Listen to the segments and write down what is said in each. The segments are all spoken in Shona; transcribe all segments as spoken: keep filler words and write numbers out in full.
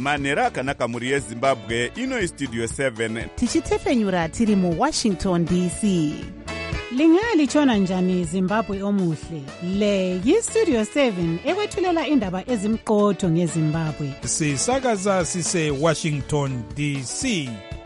manhero akanaka muri yezimbabwe. Ino Studio seven tichitefenyura tiri mu Washington D C. Lingalitshona njani Zimbabwe omuhle? Le yi-Studio seven ekwethulela indaba ezimqotho ngeZimbabwe. Sisakaza sise Washington D C.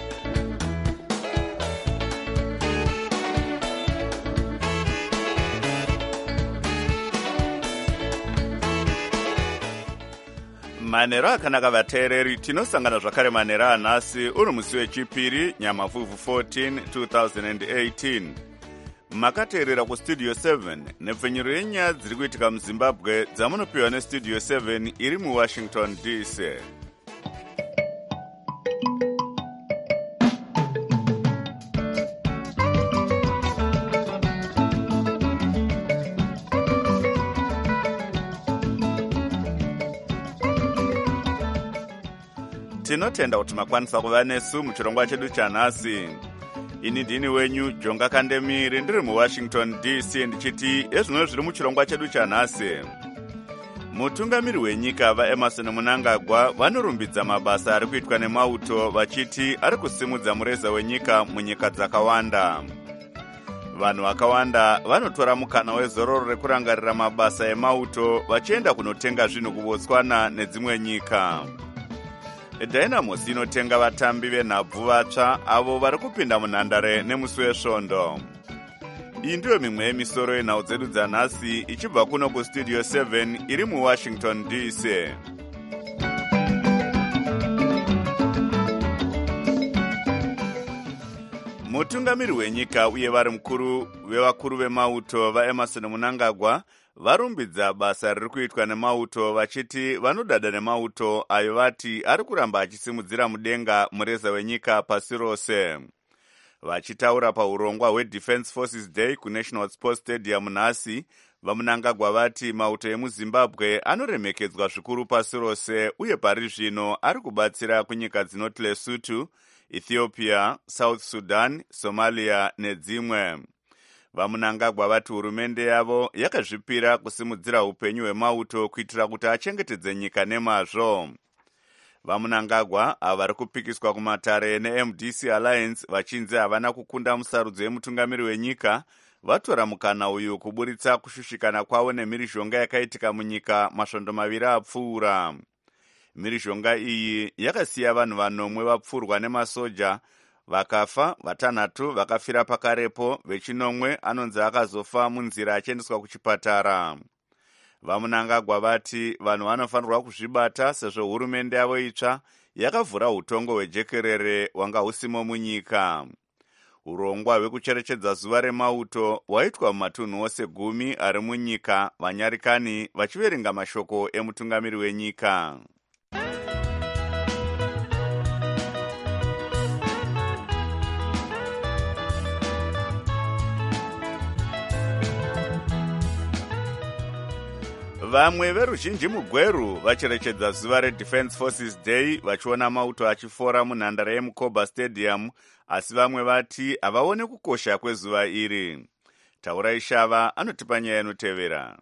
manhero akanaka vateereri, tinosangana zvakare manhero anhasi uri musi wechipiri nyamavhuvhu fourteen twenty eighteen. Makateerera kustudio seven nepfenyuro yenyaya dziri kuitika muzimbabwe dzamunopiwa nestudio seven iri muwashington D C. Tinotenda kuti makwanisa kuva nesu muchirongwa chedu chanhasi. Ini ndini wenyu Jonga Kandemiri ndiri muWashington D C ndichiti ezvino zviri muchirongwa chedu chanhasi. Mutungamiri wenyika vaEmerson Mnangagwa vanorumbidza mabasa ari kuitwa nemauto vachiti ari kusimudza mureza wenyika munyika dzakawanda. Vanhu vakawanda vanotora mukana wezororo rekurangarira mabasa emauto vachienda kunotenga zvinhu kuBotswana nedzimwe nyika. Dynamos inotenga vatambi venhabvu vatsva avo vari kupinda munhandare nemusi wesvondo. Iyi ndiyo mimwe yemisoro yenhau dzedu dzanhasi ichibva kuno kustudio seven iri muWashington D C. Mutungamiri wenyika uye vari mukuru vevakuru vemauto vaEmerson Mnangagwa varumbidza basa riri kuitwa nemauto vachiti vanodada nemauto ayo vati ari kuramba achisimudzira mudenga mureza wenyika pasi rose. Vachitaura paurongwa hweDefense Forces Day kuNational Sports Stadium nhasi, vaMnangagwa vati mauto emuZimbabwe anoremekedzwa zvikuru pasi rose uye pari zvino ari kubatsira kunyika dzinoti Lesotho, Ethiopia, South Sudan, Somalia nedzimwe. VaMnangagwa vati hurumende yavo yakazvipira kusimudzira upenyu hwemauto kuitira kuti achengetedze nyika nemazvo. VaMnangagwa ava vari kupikiswa kumatare neM D C Alliance vachinzi havana kukunda musarudzo yemutungamiri wenyika, vatora mukana uyu kuburitsa kushushikana kwavo nemhirizhonga yakaitika munyika masvondo maviri apfuura. Mhirizhonga iyi yakasiya vanhu vanomwe vapfurwa nemasoja, vakafa, vatanhatu vakafira pakarepo, vechinomwe anonzi akazofa munzira achiendeswa kuchipatara. VaMnangagwa vati vanhu vanofanirwa kuzvibata sezvo hurumende yavo itsva yakavhura utongo hwejekerere wanga husimo munyika. Urongwa hwekucherechedza zuva remauto hwaitwa mumatunhu ose gumi ari munyika, vanyarikani vachiverenga mashoko emutungamiri wenyika. Vamwe veruzhinji mugweru vacherechedza zuva reDefense Forces Day vachiona mauto achifora munhandare yeMukoba Stadium, asi vamwe vati havaone kukosha kwezuva iri. Taurai Shava anotipa nyaya inotevera.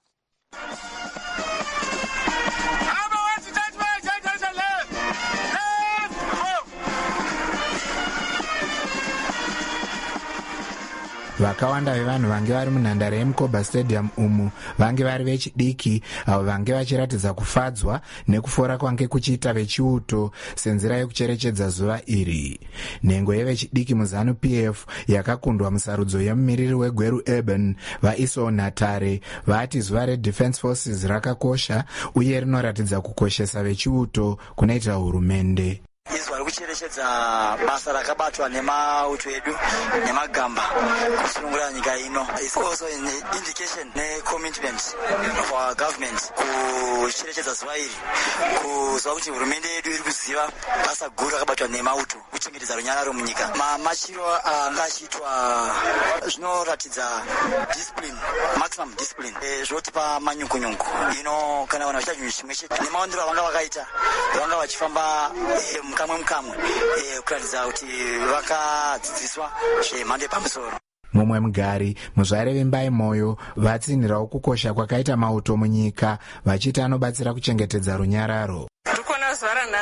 Vakawanda vevanhu vange vari munhandare yeMukoba Stadium umu vange vari vechidiki avo vange vachiratidza kufadzwa nekufora kwange kuchiita vechiuto senzira yekucherechedza zuva iri. Nhengo yevechidiki muZanu P F yakakundwa musarudzo yemumiriri wegweru Urban vaIso Natare vati zuva reDefense Forces rakakosha uye rinoratidza kukoshesa vechiuto kunoita hurumende. Izwa rikucherechedza basa rakabatwa nemauto edu nemagamba kusunungura nyika ino. It's also an indication ne commitment of our government kucherechedza zuva iri, kuziva kuti hurumende yedu iri kuziva basa guru rakabatwa nemauto kuchengetedza runyararo munyika. Mamachiro anga achiitwa zvinoratidza discipline, maximum discipline, zvotipa manyungunyungu. Ino kana vanhu vachiita chinhu chimwe chete nemaondero avanga vakaita vanga vachifamba mukamwe mukamwe kuratidza kuti vakadzidziswa zvemhando yepamusoro. Mumwe mugari muzvare vembai moyo vatsinhirawo kukosha kwakaita mauto munyika vachiti anobatsira kuchengetedza runyararo. Tukona zuva ranhasi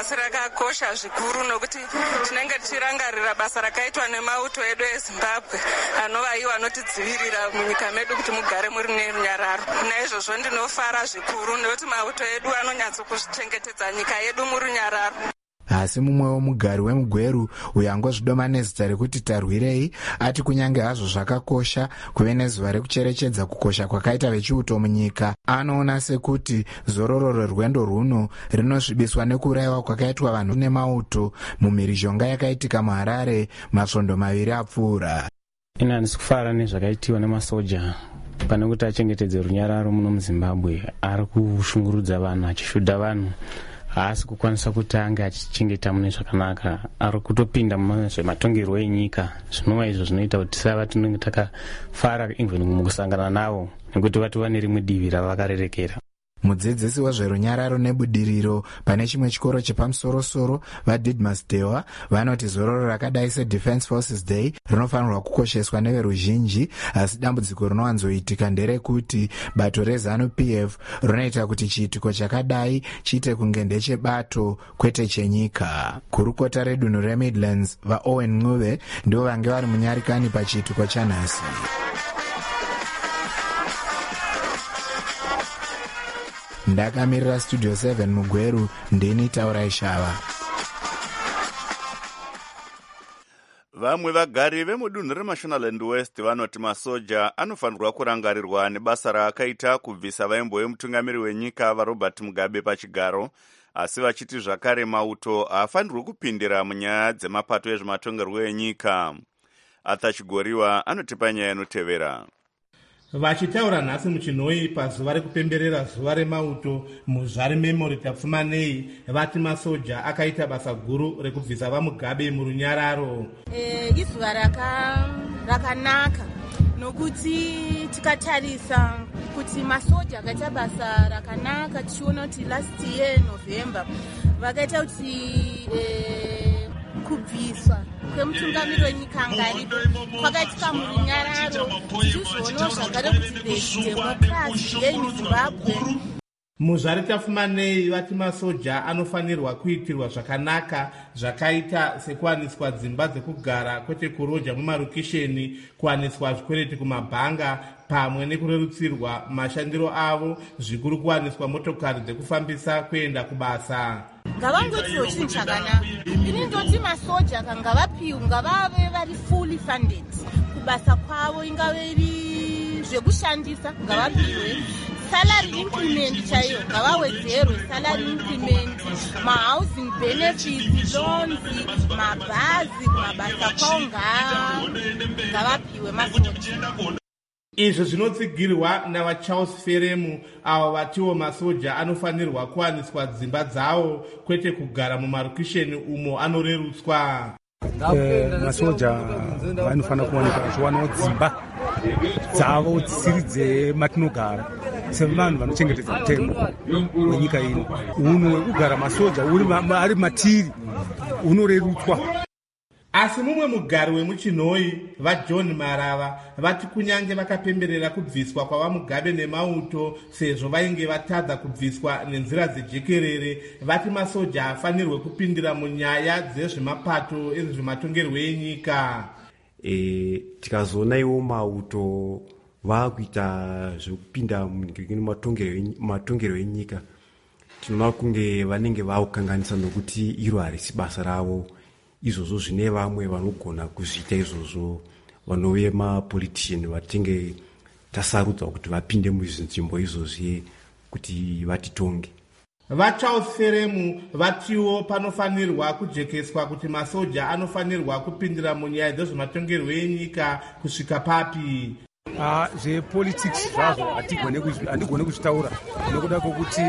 nhasi rakakosha zvikuru nokuti tinenge tichirangarira basa rakaitwa nemauto edu eZimbabwe anova iwo anotidzivirira munyika medu kuti mugare muri nerunyararo. Naizvozvo ndinofara zvikuru nekuti mauto edu anonyatsokuchengetedza nyika yedu murunyararo. Asi mumwewo mugari wemugweru uyo angozvidoma nezita rekuti Tarwirei ati kunyange hazvo zvakakosha kuve nezuva rekucherechedza kukosha kwakaita vechiuto munyika, anoona sekuti zororo rwerwendo rwuno rinosvibiswa nekurayiwa kwakaitwa vanhu nemauto mumhirizhonga yakaitika muHarare masvondo maviri apfuura. Ina handisi kufara nezvakaitiwa nemasoja pane kuti achengetedze runyararo muno muZimbabwe. Ari kushungurudza vanhu, achishudha vanhu, haasi kukwanisa kuti ange achichengeta mune zvakanaka. Ari kutopinda muzvematongerwo enyika. Zvinova izvo zvinoita kuti tisava tinenge takafara even mukusangana navo nekuti vatova nerimwe divi ravakarerekera. Mudzidzisi wezverunyararo nebudiriro pane chimwe chikoro chepamusoro-soro vaDidmus Dewa vanoti zororo rakadai seDefense Forces Day rinofanirwa kukosheswa neveruzhinji, asi dambudziko rinowanzoitika nderekuti bato reZANU-P F rinoita kuti chiitiko chakadai chiite kunge ndechebato kwete chenyika. Kurukota redunhu reMidlands vaOwen Ncube ndivo vange vari munyarikani pachiitiko chanhasi. Ndakamirira Studio seven Mugweru, ndini Taurai Shava. Vamwe vagari vemudunhu reMashonaland West vanoti masoja anofanirwa kurangarirwa nebasa raakaita kubvisa vaimbo vemutungamiri wenyika vaRobert Mugabe pachigaro, asi vachiti zvakare mauto haafanirwi kupindira munyaya dzemapato ezvematongerwo enyika. Arthur Chigoriwa anotipa nyaya inotevera. Vachitaura nhasi muchinhoi pazuva rekupemberera zuva remauto muZvari Memory Tapfumanei, vati masoja akaita basa guru rekubvisa vaMugabe murunyararo. Eh, izuva raka rakanaka nokuti tikatarisa kuti masoja akaita basa rakanaka, tichiona kuti last year November vakaita kuti eh, kubviswa kwemutungamiri wenyika ngaripo kwakaitika murunyararo. Tichizoonawo zvakare kuti democracy yeZimbabwe. muZvari Tapfumanei vati masoja anofanirwa kuitirwa zvakanaka zvakaita sekuwaniswa dzimba dzekugara kwete kuroja mumarokesheni, kuwaniswa zvikwereti kumabhanga pamwe nekurerutsirwa mashandiro avo, zvikuru kuwaniswa motokari dzekufambisa kuenda kubasa. Ngavangoitiwo chinhu chakanaka. Ini ndoti masoja kanga vapiwa ngavave vari fully funded kubasa kwavo, ingave iri zvekushandisa ngavapiwe salary increment chaiyo, ngavawedzerwe salary increment, mahousing benefits, loans, mabhazi kumabasa kwavo ngavapiwe masoja. Izvo zvinotsigirwa navaCharles Feremu, avo vatiwo masoja anofanirwa kuwaniswa dzimba dzavo kwete kugara mumarokesheni umo anorerutswa. Eh, masoja vanofanira kuwanika vachiwanawo dzimba dzavo dzisiri dzematinogara sevanhu vanochengetedza mutemo wenyika ino. Uno wekugara masoja uri ari matiri unorerutswa. Asi mumwe mugari wemuchinhoi vaJohn Marava vati kunyange vakapemberera kubviswa kwavaMugabe nemauto sezvo vainge vatadza kubviswa nenzira dzejekerere, vati masoja afanirwe kupindira munyaya dzezvemapato ezvematongerwo enyika. E, tikazoona iwo mauto vakuita zvekupinda mumatongero enyika, tinoona kunge vanenge vakukanganisa nokuti iro harisi basa ravo. Izvozvo zvine vamwe vanogona kuzviita izvozvo, vanove mapolitician vatinge tasarudza kuti vapinde muzvinzvimbo izvozvi kuti vatitonge. VaCharles Feremu vatiwo panofanirwa kujekeswa kuti masoja anofanirwa kupindira munyaya dzezvematongerwo enyika kusvika papi. Ah, zvepolitics zvazvo hatigone kuzvitaura nekuda kwokuti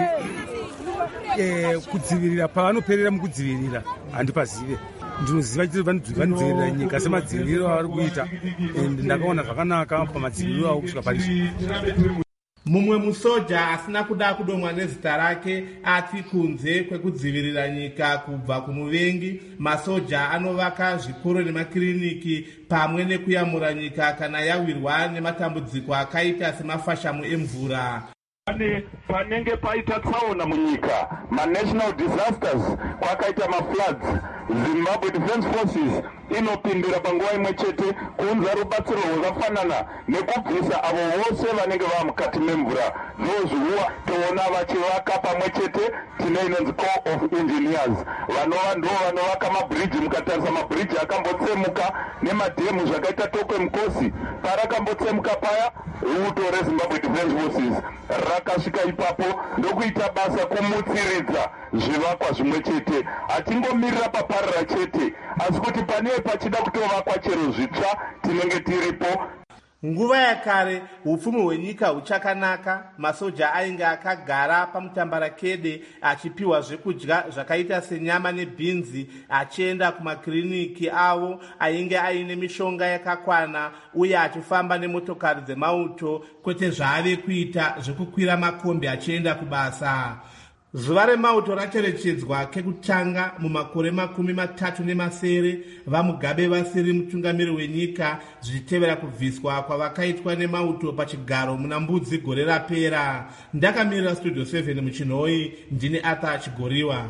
eh, kudzivirira pavanoperera mukudzivirira handipazive. Ndinoziva kuti vanodzivirira nyika semadziviriro avari kuita, ndakaona zvakanaka pamadziviriro avo kusvika parizvo. Mumwe musoja asina kuda kudomwa nezita rake ati kunze kwekudzivirira nyika kubva kumuvengi, masoja anovaka zvikoro nemakiriniki pamwe nekuyamura nyika kana yawirwa nematambudziko akaita semafashamu emvura. pane panenge paita tsaona munyika, ma-national disasters, kwakaita ma-floods, Zimbabwe Defense Forces inopindira panguva imwe chete kuunza rubatsiro rwakafanana nekubvisa avo vose vanenge vava mukati memvura. Ndozvihuwa toona vachivaka pamwe chete, tine inonzi Corps of Engineers vanova ndo vanovaka mabridge. Mukatarisa mabridge akambotsemuka nemadhemu zvakaita Tokwe Mukosi parakambotsemuka paya, ruto reZimbabwe Defense Forces rakasvika ipapo ndokuita basa kumutsiridza zvivakwa zvimwe chete. Hatingomirira paparira chete, asi kuti pane pachida kutovakwa chero zvitsva tinenge tiripo. Nguva yakare upfumi hwenyika huchakanaka, masoja ainge akagara pamutambarakede achipiwa zvekudya zvakaita senyama nebhinzi, achienda kumakiriniki avo ainge aine mishonga yakakwana uye achifamba nemotokari dzemauto, kwete zvaave kuita zvekukwira makombi achienda kubasa. Zuva remauto racherechedzwa kekutanga mumakore makumi matatu nemasere vaMugabe vasiri mutungamiri wenyika, zvichitevera kubviswa kwavakaitwa nemauto pachigaro muna Mbudzi gore rapera. Ndakamirira Studio seven muchinhoi, ndine Arthur Chigoriwa.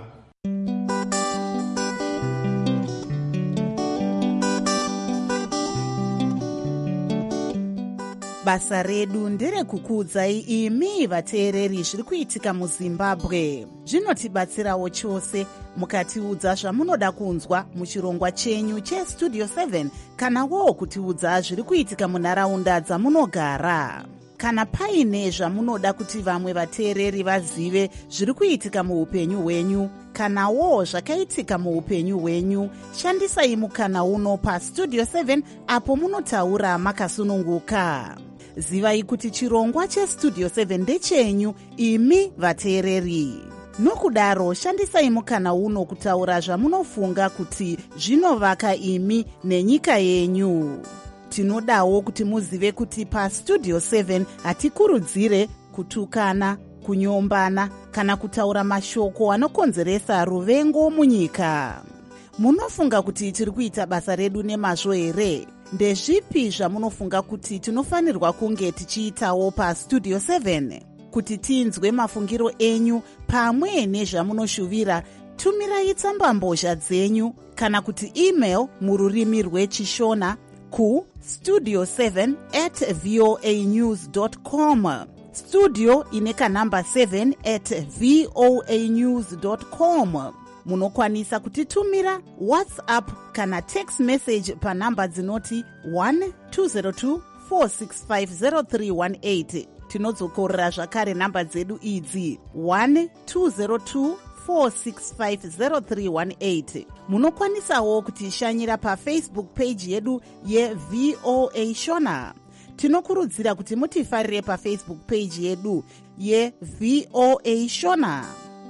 Basa redu nderekukuudzai imi vateereri zviri kuitika muZimbabwe. Zvinotibatsirawo chose mukatiudza zvamunoda kunzwa muchirongwa chenyu cheStudio seven, kanawo kutiudza zviri kuitika munharaunda dzamunogara. Kana paine zvamunoda kuti vamwe vateereri vazive zviri kuitika muupenyu hwenyu, kanawo zvakaitika muupenyu hwenyu, shandisai mukana uno paStudio seven apo munotaura makasununguka. Zivai kuti chirongwa cheStudio seven ndechenyu imi vateereri. Nokudaro shandisai mukana uno kutaura zvamunofunga kuti zvinovaka imi nenyika yenyu. Tinodawo kuti muzive kuti paStudio seven hatikurudzire kutukana, kunyombana kana kutaura mashoko anokonzeresa ruvengo munyika. Munofunga kuti tiri kuita basa redu nemazvo here? Ndezvipi zvamunofunga kuti tinofanirwa kunge tichiitawo paStudio seven? Kuti tinzwe mafungiro enyu pamwe nezvamunoshuvira, tumirai tsambambozha dzenyu kana kuti email mururimi rweChishona ku studio seven at voa news dot com. Studio ine kanamba seven at voa news dot com. Munokwanisa kutitumira WhatsApp kana text message panamba dzinoti one two zero two four six five zero three one eight. Tinodzokorera zvakare namba dzedu idzi one two zero two four six five zero three one eight. Munokwanisawo kutishanyira paFacebook page yedu yeVOA Shona. Tinokurudzira kuti mutifarire paFacebook page yedu yeVOA Shona.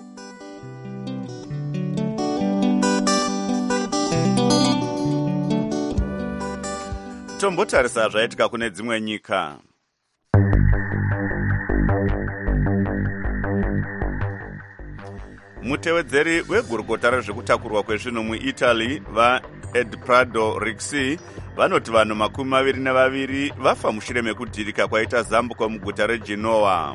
Tombotarisa zvaitika kune dzimwe nyika. Mutevedzeri wegurukota rezvekutakurwa kwezvinhu muItaly vaEdprado Rixi vanoti vanhu makumi maviri navaviri vafa mushure mekudhirika kwaita zambuko muguta reGenoa.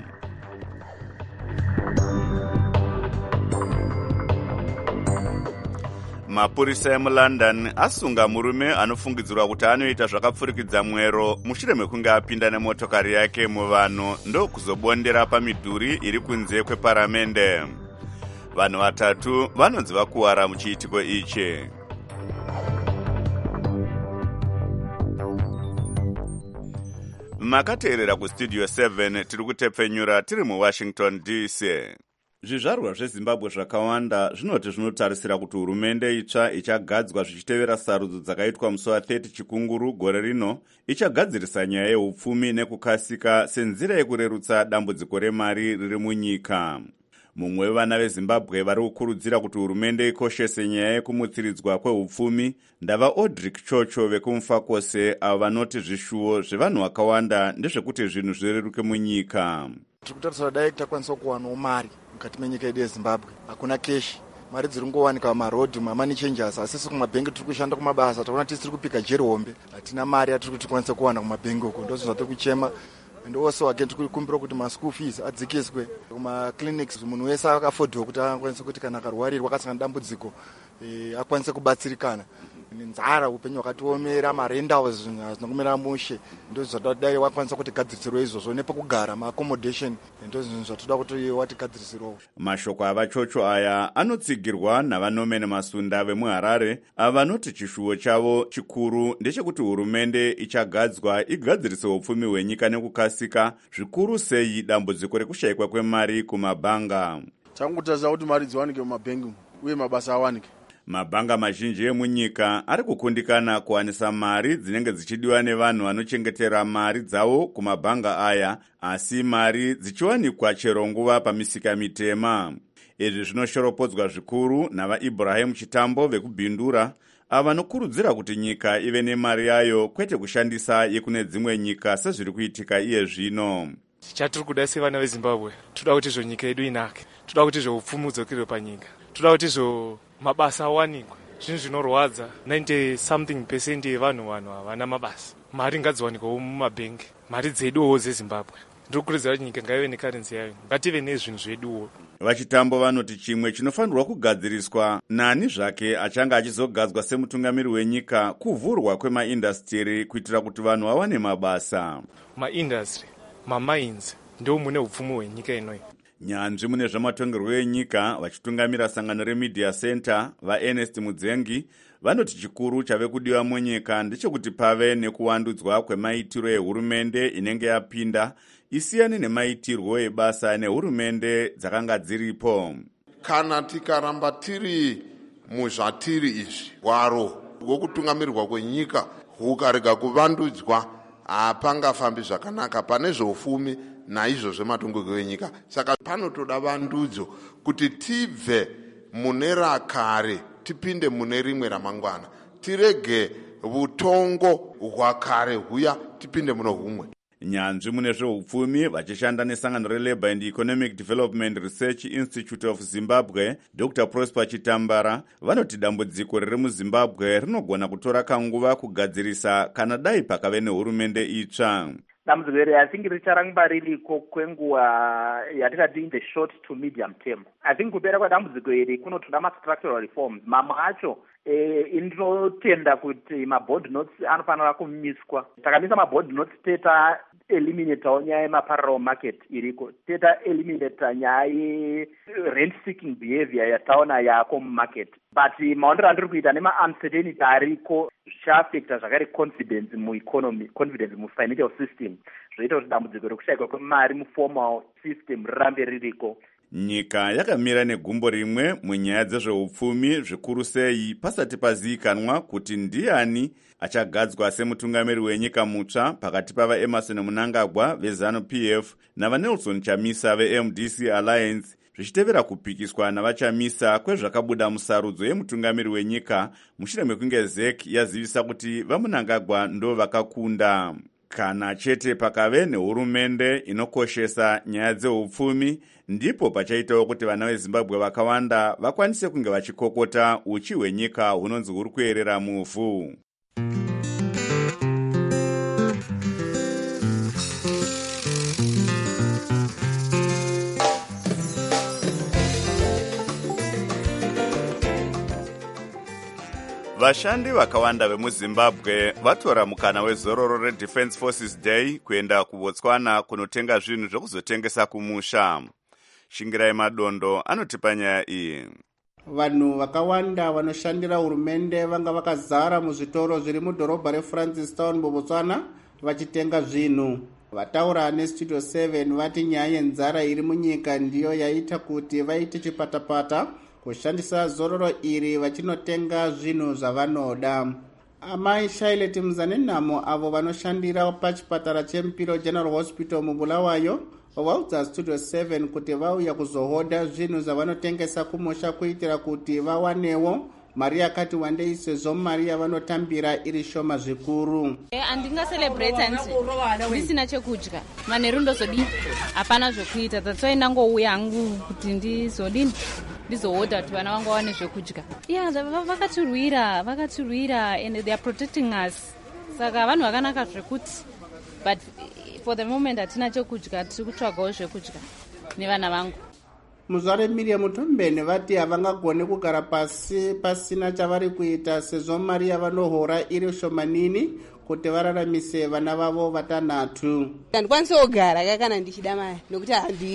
Mapurisa emuLondon asunga murume anofungidzirwa kuti anoita zvakapfurikidza mwero mushure mekunge apinda nemotokari yake muvanhu ndokuzobondera pamidhuri iri kunze kweparamende. Vanhu vatatu vanonzi vakuwara muchiitiko ichi. Makateerera kuStudio seven tiri kutepfenyura tiri muWashington D C. Zvizvarwa zveZimbabwe zvakawanda zvinoti zvinotarisira kuti hurumende itsva ichagadzwa zvichitevera sarudzo dzakaitwa musi wa-thirty Chikunguru gore rino ichagadzirisa nyaya yeupfumi nekukasika senzira yekurerutsa dambudziko remari riri munyika. Mumwe wevana veZimbabwe vari kukurudzira kuti hurumende ikoshese nyaya yekumutsiridzwa kweupfumi ndava Audric Chocho vekumufakose avo vanoti zvishuwo zvevanhu vakawanda ndezvekuti zvinhu zvireruke munyika. Tiri kutarisira dai takwanisa kuwanawo mari mukati menyika yedu yeZimbabwe. Hakuna keshi, mari dziri kungowanika mumarodhi mamani changers, asi sisi kumabhengi tiri kushanda kumabasa taona tisi tiri kupika jeri hombe, hatina mari yatiri kuti tikwanise kuwana kumabhengi uko. Ndozvo zvatiri kuchema and also again tiri kukumbira kuti maschool fees adzikiswe kumaclinics munhu wese akafodhiwa kuti akwanise kuti kana akarwarirwa akasangana dambudziko akwanise kubatsirikana. Nzara upenyu hwakatiomera marentals zvinhu hazvina kumira mushe ndo zvadai wakwanisa kuti gadzirisirwe izvozvo nepekugara maaccommodation ndo zvinhu zvatoda kuti watigadzirisirwawo. Mashoko avachocho aya anotsigirwa navanome nemasunda vemuharare avanoti chishuwo chavo chikuru ndechekuti hurumende ichagadzwa igadzirise upfumi hwenyika nekukasika, zvikuru sei dambudziko rekushayikwa kwemari kumabhanga. Changotarisa kuti mari dziwanike mumabhengi uye mabasa awanike. Mabhanga mazhinji emunyika ari kukundikana kuwanisa mari dzinenge dzichidiwa nevanhu vanochengetera mari dzavo kumabhanga aya, asi mari dzichiwanikwa chero nguva pamisika mitema. Izvi zvinoshoropodzwa zvikuru navaIbrahim Chitambo vekubhindura ava nokurudzira kuti nyika ive nemari yayo kwete kushandisa yekune dzimwe nyika sezviri kuitika iye zvino. Chatiri kuda sevana veZimbabwe, toda kuti zvo nyika yedu inake, toda kuti zvo upfumi hudzokere panyika, toda kuti zvo mabasa awanikwe. Zvinhu zvinorwadza ninety something percent yevanhu vanhu havana mabasa. Mari ngadziwanikwewo mumabhengi, mari dzeduwo dzeZimbabwe. Ndiri kukurudzira kuti nyika ngaive nekarenzi yayo, ngative nezvinhu zveduwo. Vachitambo vanoti chimwe chinofanirwa kugadziriswa nani zvake achanga achizogadzwa semutungamiri wenyika kuvhurwa kwemaindastiri kuitira kuti vanhu vawane mabasa. Maindastri, mamains ndo mune upfumi hwenyika inoyi. Nyanzvi mune zvamatongerwo enyika vachitungamira sangano reMedia Center vaErnest Mudzengi vanoti chikuru chave kudiwa munyika ndechekuti pave nekuwandudzwa kwemaitiro ehurumende inenge yapinda isiyane nemaitirwo ebasa nehurumende dzakanga dziripo. Kana tikaramba tiri muzvatiri izvi, hwaro hwokutungamirwa kwenyika hukarega kuvandudzwa hapangafambi zvakanaka pane zveupfumi naizvo zvematongerwo enyika. Saka panotoda vandudzo kuti tibve mune rakare tipinde mune rimwe ramangwana, tirege vutongo hwakare huya tipinde muno humwe. Nyanzvi mune zveupfumi vachishanda nesangano reLabour and Economic Development Research Institute of Zimbabwe, Doctor Prosper Chitambara vanoti dambudziko riri muZimbabwe rinogona kutora kanguva kugadzirisa kana dai pakave nehurumende itsva. Dambudziko iri I think richaramba ririko kwenguva yatingati in the short to medium term. I think kupera kwedambudziko iri kunotoda ma-structural reforms. Mamwe acho eh, inotenda kuti ma-board notes anofanira kumiswa. Takamisa ma-board notes teta eliminate nyaya yema-parallel market iriko. Teta eliminate nyaya ye-rent-seeking behavior yataona yako mumarket. But maondero andiri kuita nema-uncertainty ariko zvichaafecta zvakare confidence mueconomy, confidence mufinancial system. Zvoita kuti dambudziko rekushayikwa kwemari muformal system rirambe ririko. Nyika yakamira negumbo rimwe munyaya dzezveupfumi zvikuru sei pasati pazivikanwa kuti ndiani achagadzwa semutungamiri wenyika mutsva pakati pavaEmmerson Mnangagwa veZanu-P F navaNelson Chamisa veM D C Alliance, zvichitevera kupikiswa navachamisa kwezvakabuda musarudzo yemutungamiri wenyika mushure mekunge Z E C yazivisa kuti vaMnangagwa ndo vakakunda. Kana chete pakave nehurumende inokoshesa nyaya dzeupfumi, ndipo pachaitawo kuti vana veZimbabwe vakawanda vakwanise kunge vachikokota uchi hwenyika hunonzi huri kuerera muvhu. Vashandi vakawanda vemuZimbabwe vatora mukana wezororo reDefense Forces Day kuenda kuBotswana kunotenga zvinhu zvekuzotengesa kumusha. Shingirai Madondo anotipa nyaya iyi. Vanhu vakawanda vanoshandira hurumende vanga vakazara muzvitoro zviri mudhorobha reFrancistown muBotswana vachitenga zvinhu. Vataura neStudio seven vati nyaya yenzara iri munyika ndiyo yaita kuti vaite chipatapata kushandisa zororo iri vachinotenga zvinhu zvavanoda. Amai Shailet Mzanenamo avo vanoshandira pachipatara cheMpiro General Hospital muBulawayo vaudza Studio seven kuti vauya kuzohoda zvinhu zvavanotengesa kumusha kuitira kuti vawanewo mari yakati wandei sezvo mari yavanotambira iri shoma zvikuru. Andinga celebrate anti ndisina chekudya manheru ndozodini hapana zvokuita, that's why ndangouya hangu kuti ndizodini ndizohoda kuti vana vangu vawane zvekudya. Yeah, vakatirwira vakatirwira and they are protecting us, saka vanhu vakanaka zvekuti, but for the moment hatina chekudya, tiri kutsvagawo zvekudya nevana vangu. muzvare Miriam Mutombeni vati havangagone kugara pasi pasina chavari kuita sezvo mari yavanohora iri shomanini kuti vararamise vana vavo vatanhatu. handikwanisi kugara kana ndichida mari nokuti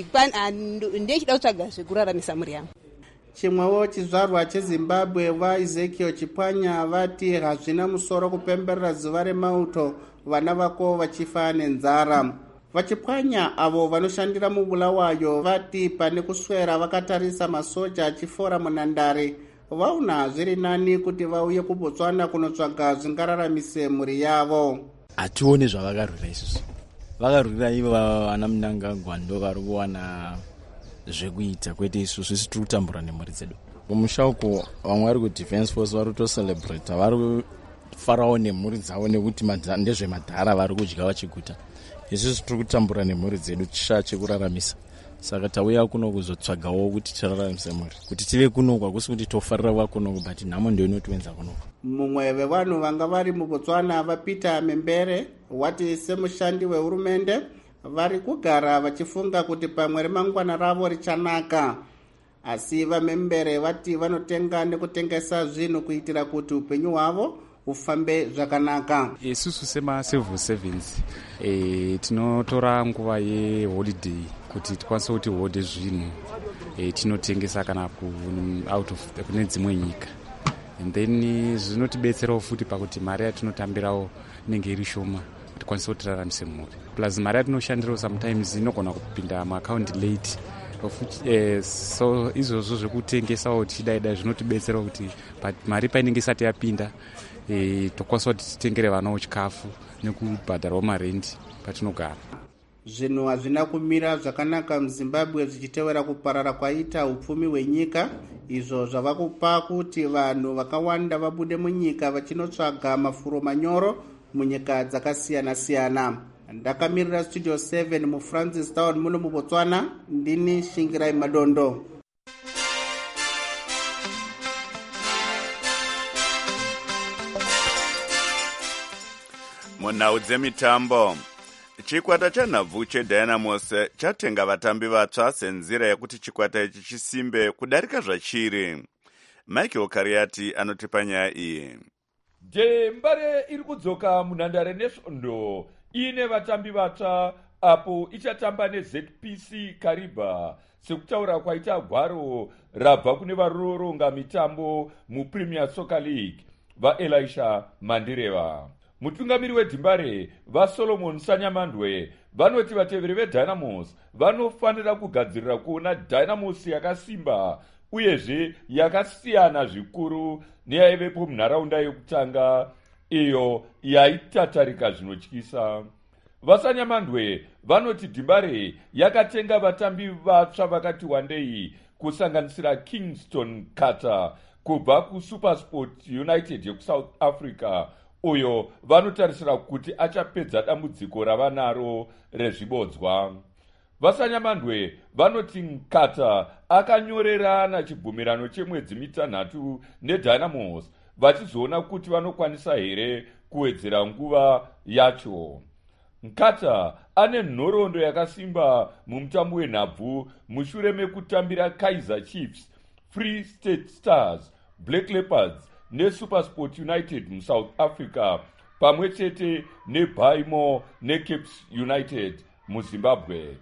ndechida kutsvaga zvekuraramisa mhuri yangu. Chimwewo chizvarwa cheZimbabwe vaEzekiel Chipwanya vati hazvina musoro kupemberera zuva remauto vana vako vachifa nenzara. Vachipwanya avo vanoshandira mubulawayo vati pane kuswera vakatarisa masoja achifora munhandare vauna zviri nani kuti vauye kuBotswana kunotsvaga zvingararamisa mhuri yavo. hatione zvavakarwira isusu, vakarwira ivo vana Mnangagwa ndo vari kuwana zvekuita, kwete isusu isi tiri kutambura nemhuri dzedu. Kumusha uko vamwe vari kudefense force vari kutocelebrata, vari kufarawo nemhuri dzavo nekuti ndezvemadhara vari kudya vachiguta. Isusu tiri kutambura nemhuri dzedu chisha chekuraramisa, saka tauya kuno kuzotsvagawo kuti tiraramise mhuri, kuti tive kunokwa kusi kuti tofarira vakunoko, but nhamo ndio inotiwenza kunokwa. Mumwe vevanhu vanga vari muBotswana vaPeter Membere wati semushandi wehurumende vari kugara vachifunga kuti pamwe remangwana ravo richanaka, asi vaMembere vati vanotenga nekutengesa zvinhu kuitira kuti upenyu hwavo ufambe zvakanaka. Isusu sema-civil servants e, tinotora nguva yeholiday kuti tikwanise kuti hode zvinhu e, tinotengesa kana ku, out of kune dzimwe nyika, and then zvinotibetserawo futi pakuti mari yatinotambirawo inenge iri shoma kuti tikwanise kuti tiraramise mhuri, plus mari yatinoshandirawo sometimes inogona kupinda muaccount late. Eh, so izvozvo zvekutengesawo tichidaida zvinotibetserawo kuti mari painenge isati yapinda e, tokwanisa kuti titengere vanawo chikafu nekubhadharawo marendi patinogara. Zvinhu hazvina kumira zvakanaka muZimbabwe zvichitevera kuparara kwaita upfumi hwenyika, izvo zvava kupa kuti vanhu vakawanda vabude munyika vachinotsvaga mafuro manyoro munyika dzakasiyana siyana. Ndakamirira Studio seven muFrancis Town muno muBotswana, ndini Shingirai Madondo. Munhau dzemitambo, chikwata chanhabvu cheDynamos chatenga vatambi vatsva senzira yekuti chikwata ichi chisimbe kudarika zvachiri. Michael Kariati anotipa nyaya iyi. Dembare iri kudzoka munhandare nesvondo ine vatambi vatsva apo ichatamba neZ P C Kariba sekutaura kwaita gwaro rabva kune varoronga mitambo muPremier Soccer League vaElisha Mandireva. Mutungamiri wedhimbare vaSolomon Sanyamandwe vanoti vateveri veDynamos vanofanira kugadzirira kuona Dynamos yakasimba uyezve yakasiyana zvikuru neyaivepo munharaunda yekutanga iyo yaitatarika zvinotyisa. VaSanyamandwe vanoti dhimbare yakatenga vatambi vatsva vakati wandei kusanganisira Kingston Carter kubva kuSupersport United yekuSouth Africa, uyo vanotarisira kuti achapedza dambudziko ravanaro rezvibodzwa. VaSanyamandwe vanoti Carter akanyorerana chibvumirano chemwedzi mitanhatu neDynamos vachizoona kuti vanokwanisa here kuwedzera nguva yacho. Carter ane nhoroondo yakasimba mumutambo wenhabvu mushure mekutambira Kaizer Chiefs, Free State Stars, Black Leopards neSupersport United muSouth Africa pamwe chete neBaimo neCapes United muZimbabwe.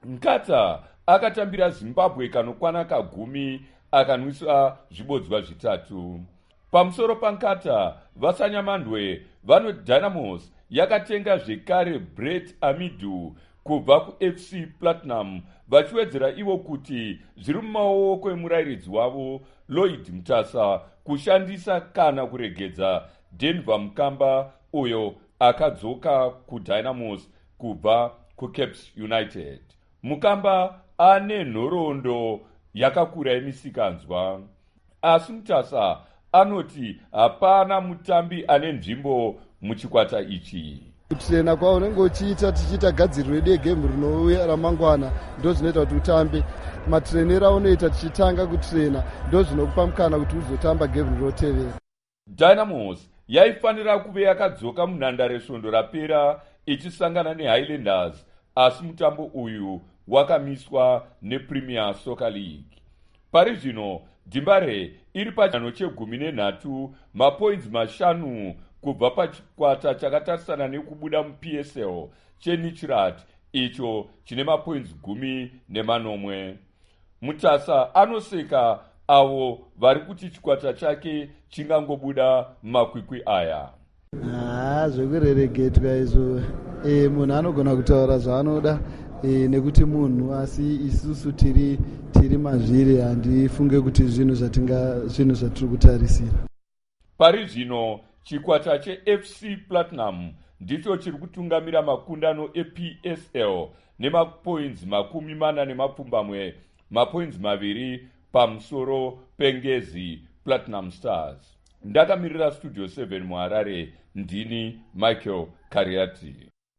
Carter akatambira Zimbabwe kanokwana kagumi akanwisa zvibodzwa zvitatu. Pamusoro paNkata, VaSanyamandwe vanoti Dynamos yakatenga zvekare Brett Amidu kubva kuF C Platinum vachiwedzera ivo kuti zviri mumaoko emurairidzi wavo Lloyd Mutasa kushandisa kana kuregedza Denver Mukamba uyo akadzoka kuDynamos kubva kuCapes United. Mukamba ane nhoroondo yakakura yemisikanzwa, asi Mutasa anoti hapana mutambi ane nzvimbo muchikwata ichi. Kutrena kwaunenge uchiita tichiita gadziriro yedu yegemu rinouya ramangwana ndo zvinoita kuti utambe. Matrenero aunoita tichitanga kutrena ndo zvinokupa mukana kuti uzotamba gemu rinotevera. Dynamos yaifanira kuve yakadzoka munhandare svondo rapera ichisangana nehighlanders, asi mutambo uyu wakamiswa nepremier soccer league. Pari zvino Dimbare iri pachano chegumi nenhatu, mapoints mashanu kubva pachikwata chakatarisana nekubuda muP S L cheNichirat icho chine mapoints gumi nemanomwe. Mutasa anoseka avo vari kuti chikwata chake chingangobuda makwikwi aya. Ah, zvekureregetwa izvo e, munhu anogona kutaura zvaanoda e, nekuti munhu, asi isusu tiri tiri mazviri handifunge kuti zvinhu zvatinga zvinhu zvatiri kutarisira. Pari zvino chikwata cheF C Platinum ndicho chiri kutungamira makundano eP S L nemapoints makumi mana nemapfumbamwe, mapoints maviri pamusoro pengezi Platinum Stars. Ndakamirira Studio seven muHarare, ndini Michael Kariati.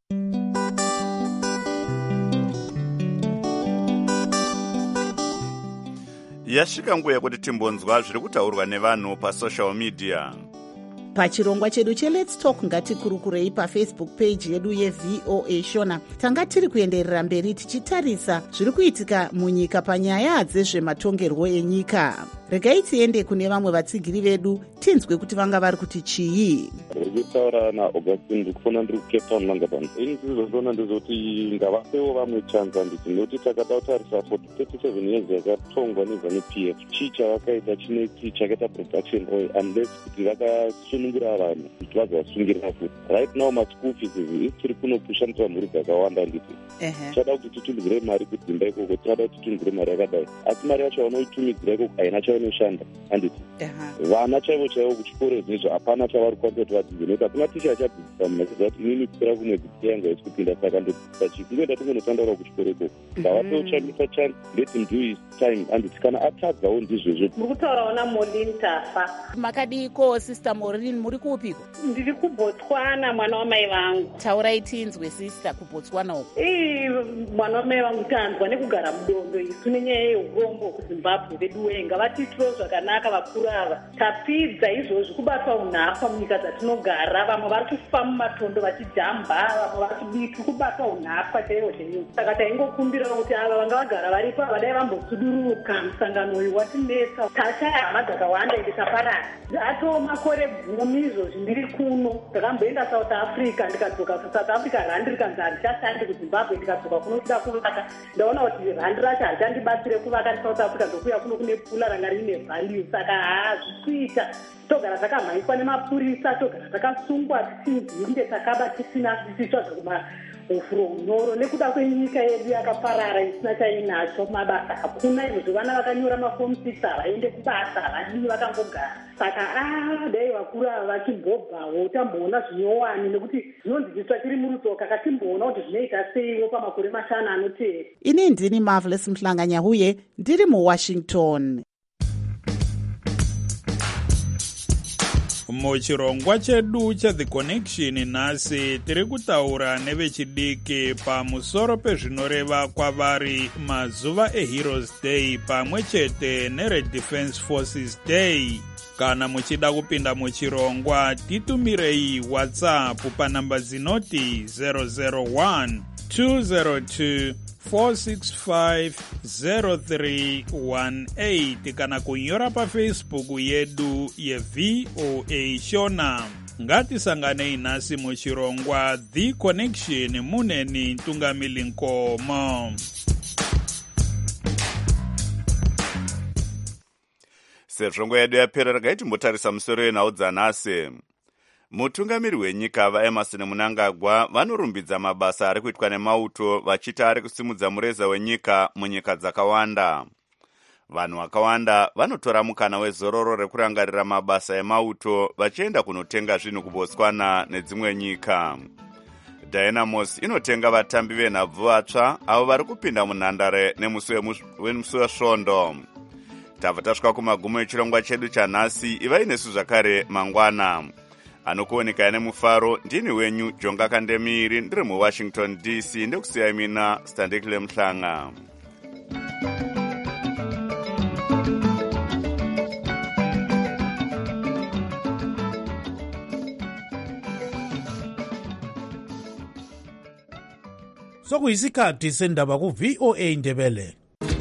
Yasvika nguva yekuti timbonzwa zviri kutaurwa nevanhu pasocial media. Pachirongwa chedu cheLet's Talk ngatikurukurei pafacebook page yedu yeV O A Shona. Tanga tiri kuenderera mberi tichitarisa zviri kuitika munyika panyaya dzezvematongerwo enyika. Regai tiende kune vamwe vatsigiri vedu tinzwe kuti vanga vari kuti chii. Ndikutaura naAugustine ndikufona ndiri kuCape Town Langaban. Ini ndizozviona ndizoti ngavapewo vamwe chance handiti, nekuti takada kutarisa for thirty-seven years yakatongwa neZANU-P F. Chii chavakaita chineti chakaita production oil unless kuti vakasunungura vanhu kuti vazovasungirira futi. Right now maschool fees tiri kunopushanisa mhuri dzakawanda handiti. Tichada kuti titumidzire mari kudzimba ikoko, tichada kuti titumidzire mari yakadai, asi mari yacho vanoitumidzira ikoko haina chainoshanda handiti. Vana chaivo chaivo kuchikoro zvinezvo hapana chavari kukwanisa kuti vadzidze, nekuti hakuna ticha achadzidzisa mumaziva kuti inini kupera kumwedzi yanga isi kupinda, saka ndodzidzisa chii kungoenda tongonotandaura kuchikoro ikoko. Ngavapeushandisa chance, let him do his time handiti, kana atadzawo ndizvozvo. Muri kutaurawo naMolin Tafa. Makadiko sister Maureen, muri kuupiko? Ndiri kuBotswana, mwana wamai vangu. Taurai tinzwe sister, kuBotswana uko. Ii mwana wamai vangu tanzwa nekugara mudondo isu nenyaya yeurombo kuZimbabwe vedu wenga vatitiro zvakanaka vakuru ava. Tapidza izvozvi kubatwa unhapwa munyika dzatinogara, vamwe vari kufa mumatondo vachijamba, vamwe vari kudii kubatwa unhapwa chaivo chaivo. Saka taingokumbirawo kuti ava vanga vagara varipo vadai vambosuduruka musangano uyu watinetsa. Tashaya hama dzakawanda ende taparara. Atoo makore gumi izvozvi ndiri kuno. Ndakamboenda South Africa ndikadzoka kuSouth Africa randi rikanzi harichashandi kuZimbabwe, ndikadzoka kuno kuda kuvaka. Ndaona kuti randi racho harichandibatsire kuvaka kuSouth Africa ndokuya kuno kune pula ranga rine value. Saka haa zvisikuita togara takamhaiswa nemapurisa, togara takasungwa tisinzinde takaba tisina tisitsva zvekumaofuro unyoro nekuda kwenyika yedu yakaparara isina chainacho mabasa hakuna. Izvozvo vana vakanyora mafomu six havaende kubasa, havadii vakangogara. Saka aa dai vakuru ava vachimbobvawo tamboona zvinyowani, nekuti zvinonzwiswa tiri murutsoka katimboona kuti zvinoita seiwo pamakore mashanu anotevera. Ini ndini Marvelous Mhlanganyahuye ndiri muWashington. Muchirongwa chedu cheThe Connection nhasi tiri kutaura nevechidiki pamusoro pezvinoreva kwavari mazuva eHeroes Day pamwe chete neRed Defense Forces Day. Kana muchida kupinda muchirongwa titumirei WhatsApp panamba zinoti zero zero one two zero two four six five zero three one eight kana kunyora paFacebook yedu yeV O A Shona. Ngatisanganei nhasi muchirongwa The Connection muneni Ntungamili Nkomo. Sezvo yedu yapera, regai timbotarisa musoro yenhau dzanhasi. Mutungamiri wenyika vaEmmerson Mnangagwa vanorumbidza mabasa ari kuitwa nemauto vachiti ari kusimudza mureza wenyika munyika dzakawanda. Vanhu vakawanda vanotora mukana wezororo rekurangarira mabasa emauto vachienda kunotenga zvinhu kuBotswana nedzimwe nyika. Dynamos inotenga vatambi venhabvu vatsva avo vari kupinda munhandare nemusi wesvondo. Tabva tasvika kumagumo echirongwa chedu chanhasi. Ivai nesu zvakare mangwana. Anokuoneka nemufaro ndini wenyu Jonga Kandemiri ndiri muWashington D C ndekusiyai mina Standekile Mhlanga. sokuyisikhathi sendaba ku-V O A Ndebele.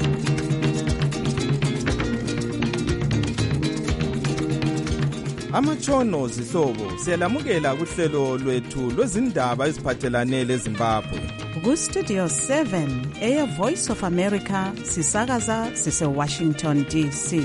Amatshono zihlobo siyalamukela kuhlelo lwethu lwezindaba eziphathelane leZimbabwe. Ku-Studio seven, Air Voice of America, sisakaza sise-Washington D C.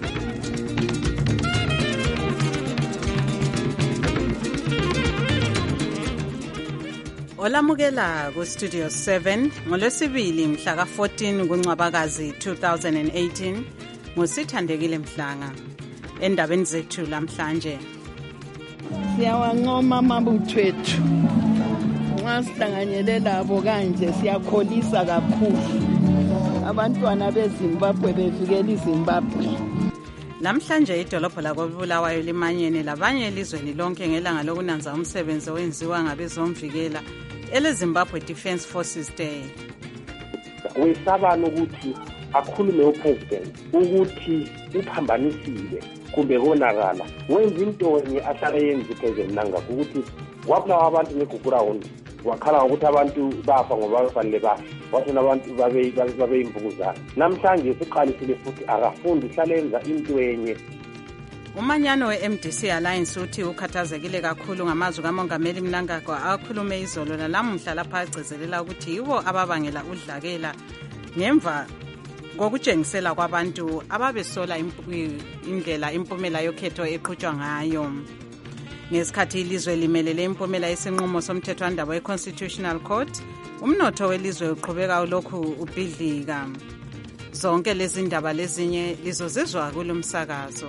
Olamukela ku-Studio seven ngolwesibili mhla ka-fourteen kuNcwabakazi two thousand eighteen ngusithandekile Mhlanga. Endabeni zethu lamhlanje siyawancoma amabutho ethu nxa sihlanganyele labo kanje siyakholisa kakhulu abantwana beZimbabwe bevikela iZimbabwe. Namhlanje idolobho lakoBulawayo limanyene labanye elizweni lonke ngelanga lokunanza umsebenzi owenziwa ngabezomvikela eleZimbabwe Defence Forces Day. Wesabana ukuthi akhulume upresident ukuthi uphambanisile kumbe konakala wenza into enye ahlala yenza upresident Mnangagwa ukuthi wabulawa abantu ngeGugurawundi wakhala ukuthi abantu bafa ngoba bafanele bafe wathi nabantu babe babe imvukuzana. Namhlanje siqalisile futhi akafundi uhlala yenza into enye. Umanyano we-M D C Alliance uthi ukhathazekile kakhulu ngamazwi kaMongameli Mnangagwa akhulume izolo nalamuhla lapha agcizelela ukuthi yibo ababangela udlakela ngemva ngokutshengisela kwabantu ababesola indlela impumela yokhetho eqhutshwa ngayo. Ngesikhathi ilizwe limelele impumela yesinqumo somthethwandaba we-Constitutional Court, umnotho welizwe uqhubeka ulokhu ubhidlika. Zonke lezi ndaba lezinye lizozizwa kulo msakazo.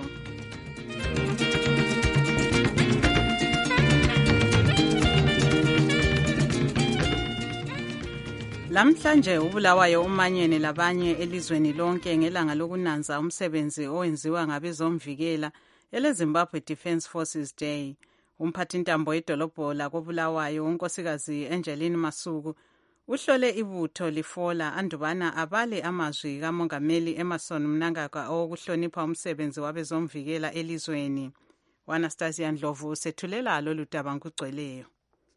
Lamhlanje uBulawayo umanyene labanye elizweni lonke ngelanga lokunanza umsebenzi owenziwa ngabezomvikela eleZimbabwe Defence Forces Day. Umphathintambo edolobho lakoBulawayo unkosikazi Angeline Masuku uhlole ibutho lifola andubana abale amazwi kaMongameli Emmerson Mnangagwa okuhlonipha umsebenzi wabezomvikela elizweni. Anastasia Ndlovu usethulela lolu daba ngugcweleyo.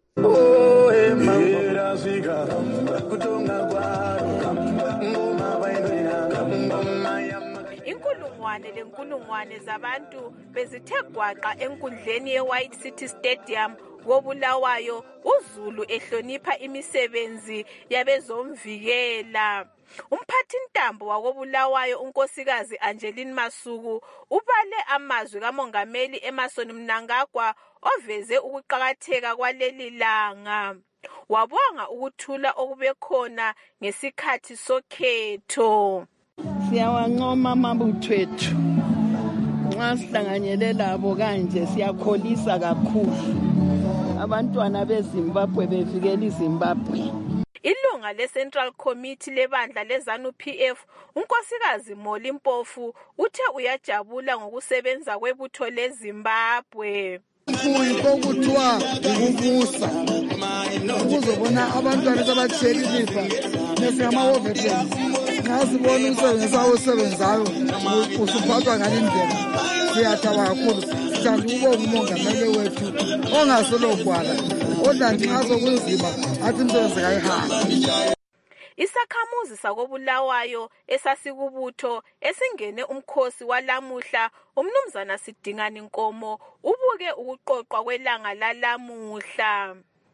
Inkulungwane lenkulungwane zabantu bezithe gwaqa enkundleni ye-White City Stadium koBulawayo uZulu ehlonipha imisebenzi yabezomvikela. Umphathintambo wakoBulawayo unkosikazi Angeline Masuku ubale amazwi kaMongameli Emmerson Mnangagwa oveze ukuqakatheka kwaleli langa. Wabonga ukuthula okubekhona ngesikhathi sokhetho. Siyawancoma amabutho ethu nxa sihlanganyele labo kanje siyakholisa kakhulu abantwana beZimbabwe bevikela iZimbabwe. Ilunga le-Central Committee lebandla leZANU P F unkosikazi Molly Mpofu uthe uyajabula ngokusebenza kwebutho leZimbabwe. Kuyikho kuthiwa ukubusa ukuzobona abantwana abatshelilifa nesingama-overtime nxa sibona umsebenzi awusebenzayo usuphathwa ngale ndlela siyathaba kakhulu. Sithanda ukubonga umongameli wethu ongasologwala kodwa nxa sokunzima athi umsebenzi kayihambi. Isakhamuzi sakoBulawayo esasikubutho esingene umkhosi walamuhla umnumzana Sidingani Nkomo ubuke ukuqoqwa kwelanga lalamuhla.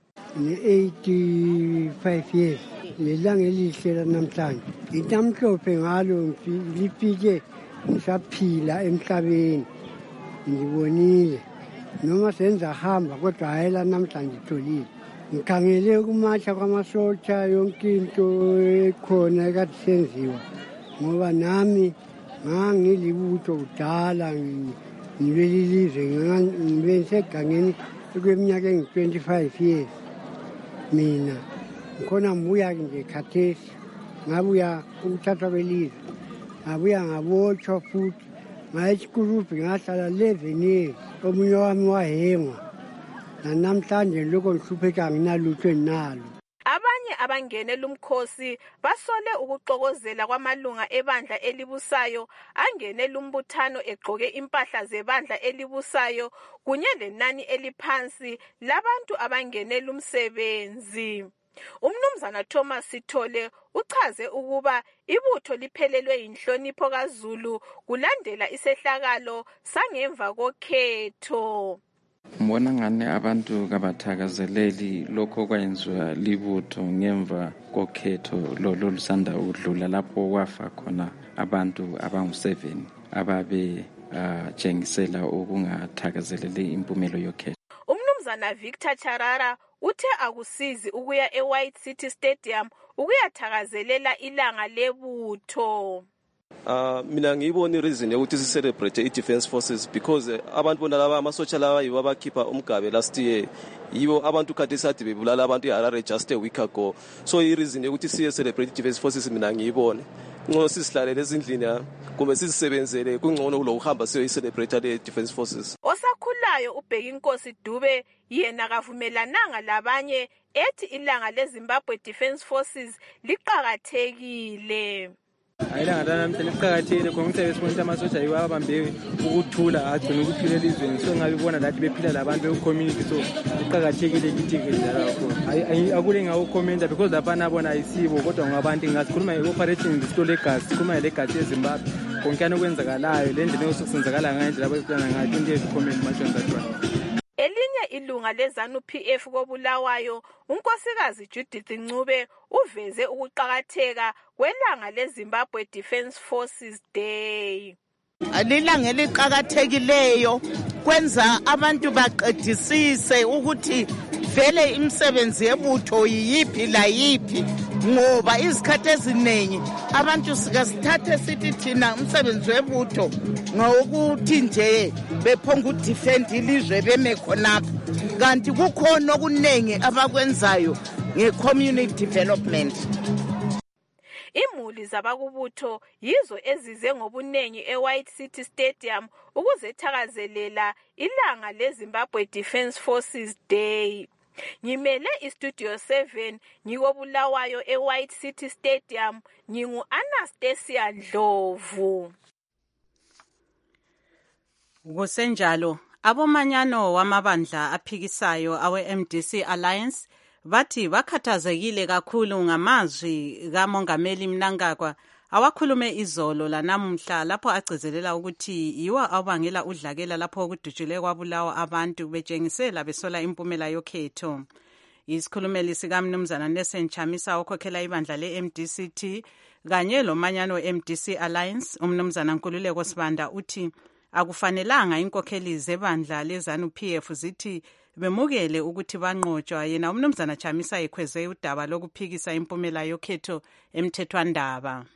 eighty-five years lelanga elihle lanamhlanje intamhlophe ngalo lifike ngisaphila emhlabeni ngibonile noma senza hamba kodwa hayi lanamhlanje tholile. Ngikhangele ukumatsha kwamasotsha yonke into ekhona ekade senziwa ngoba nami ngangilibutho kudala ngileli lizwe ngibe segangeni kweminyaka engu-twenty-five years. Mina ngikhona ngibuya nje khathesi ngabuya ukuthathwa kwelizwe ngabuya ngabotshwa futhi ngaya esikurubhi ngahlala eleven years omunye wami wahengwa. Namhlanje lokho ngihlupheka nginalutho enalo. Abanye abangene lumkhosi basole ukuxokozela kwamalunga ebandla elibusayo angene lumbuthano egqoke impahla zebandla elibusayo kunye lenani eliphansi labantu abangene lumsebenzi. Umnumzana Thomas Sithole uchaze ukuba ibutho liphelelwe inhlonipho kaZulu kulandela isehlakalo sangemva kokhetho. Mbona ngane abantu kabathakazeleli lokho kwayenziwa libutho ngemva kokhetho lolo lusanda udlula lapho kwafa khona abantu abangu seven ababe atshengisela ukungathakazeleli impumelo yokhetho. Umnumzana Victor Charara uthe akusizi ukuya eWhite City Stadium ukuyathakazelela ilanga lebutho. Uh, mina ngiyibona ireason yokuthi si celebrate i-Defence Forces because uh, abantu bona laba amasotsha lawa yibo abakhipha umgabe last year, yibo abantu kade sathi bebulala abantu eHarare just a week ago. So ireason yokuthi siye celebrate i-Defence Forces mina ngiyibone ngcono sisihlalele ezindlini kumbe sisebenzele kungcono kulo uhamba siyo i-celebrate le-Defence Forces. Osakhulayo ubheka inkosi Dube yena kavumelananga labanye ethi ilanga leZimbabwe Defence Forces liqhakathekile. Ayilanga lanamhla liqhakathekile khona ukuthi besibona amasotsha yiwo abambe ukuthula agcina ukuphila elizweni, so ngabibona lathi bephila labantu be-community, so liqhakathekile kithi ke njalo kakhulu. Akule ngawukhomenta because lapha nabona ayisibo kodwa ngabantu ngasikhuluma nge-operation zisito legazi, sikhuluma ngelegazi eZimbabwe konkane okwenzakalayo le ndlela yokusenzakala ngayo indlela abayiplana ngayo into yezikhomenti mashonzatwana. Elinye ilunga leZANU P F kobulawayo unkosikazi Judith Ncube uveze ukuqhakatheka kwelanga leZimbabwe Defence Forces Day. Alilanga eliqhakathekileyo kwenza abantu baqedisise ukuthi vele imisebenzi yebutho yiphi la yiphi, ngoba izikhathi eziningi abantu sikasithathe sithi thina umsebenzi webutho ngokuthi nje bephonga udefend ilizwe beme khonapho, kanti kukhona okuningi abakwenzayo nge-community development. Imuli zabakubutho yizo ezize ngobunengi eWhite City Stadium ukuzethakazelela ilanga leZimbabwe Defence Forces Day. Ngimele iStudio seven ngikobulawayo eWhite City Stadium, ngingu Anastasia Ndlovu. Kusenjalo, abomanyano wamabandla aphikisayo awe-M D C Alliance bathi bakhathazekile kakhulu ngamazwi kaMongameli Mnangagwa awakhulume izolo lanamuhla lapho agcizelela ukuthi yiwo abangela udlakela lapho kudutshulwe kwabulawa abantu betshengisela besola impumela yokhetho. Isikhulumeli sikaMnumzana Nelson Chamisa okhokhela ibandla le-M D C T kanye lomanyano we-M D C Alliance uMnumzana Nkululeko Sibanda uthi akufanelanga inkokheli zebandla leZANU P F zithi bemukele ukuthi banqotshwa. Yena uMnumzana Chamisa ekhweze udaba lokuphikisa impumela yokhetho emthethwandaba.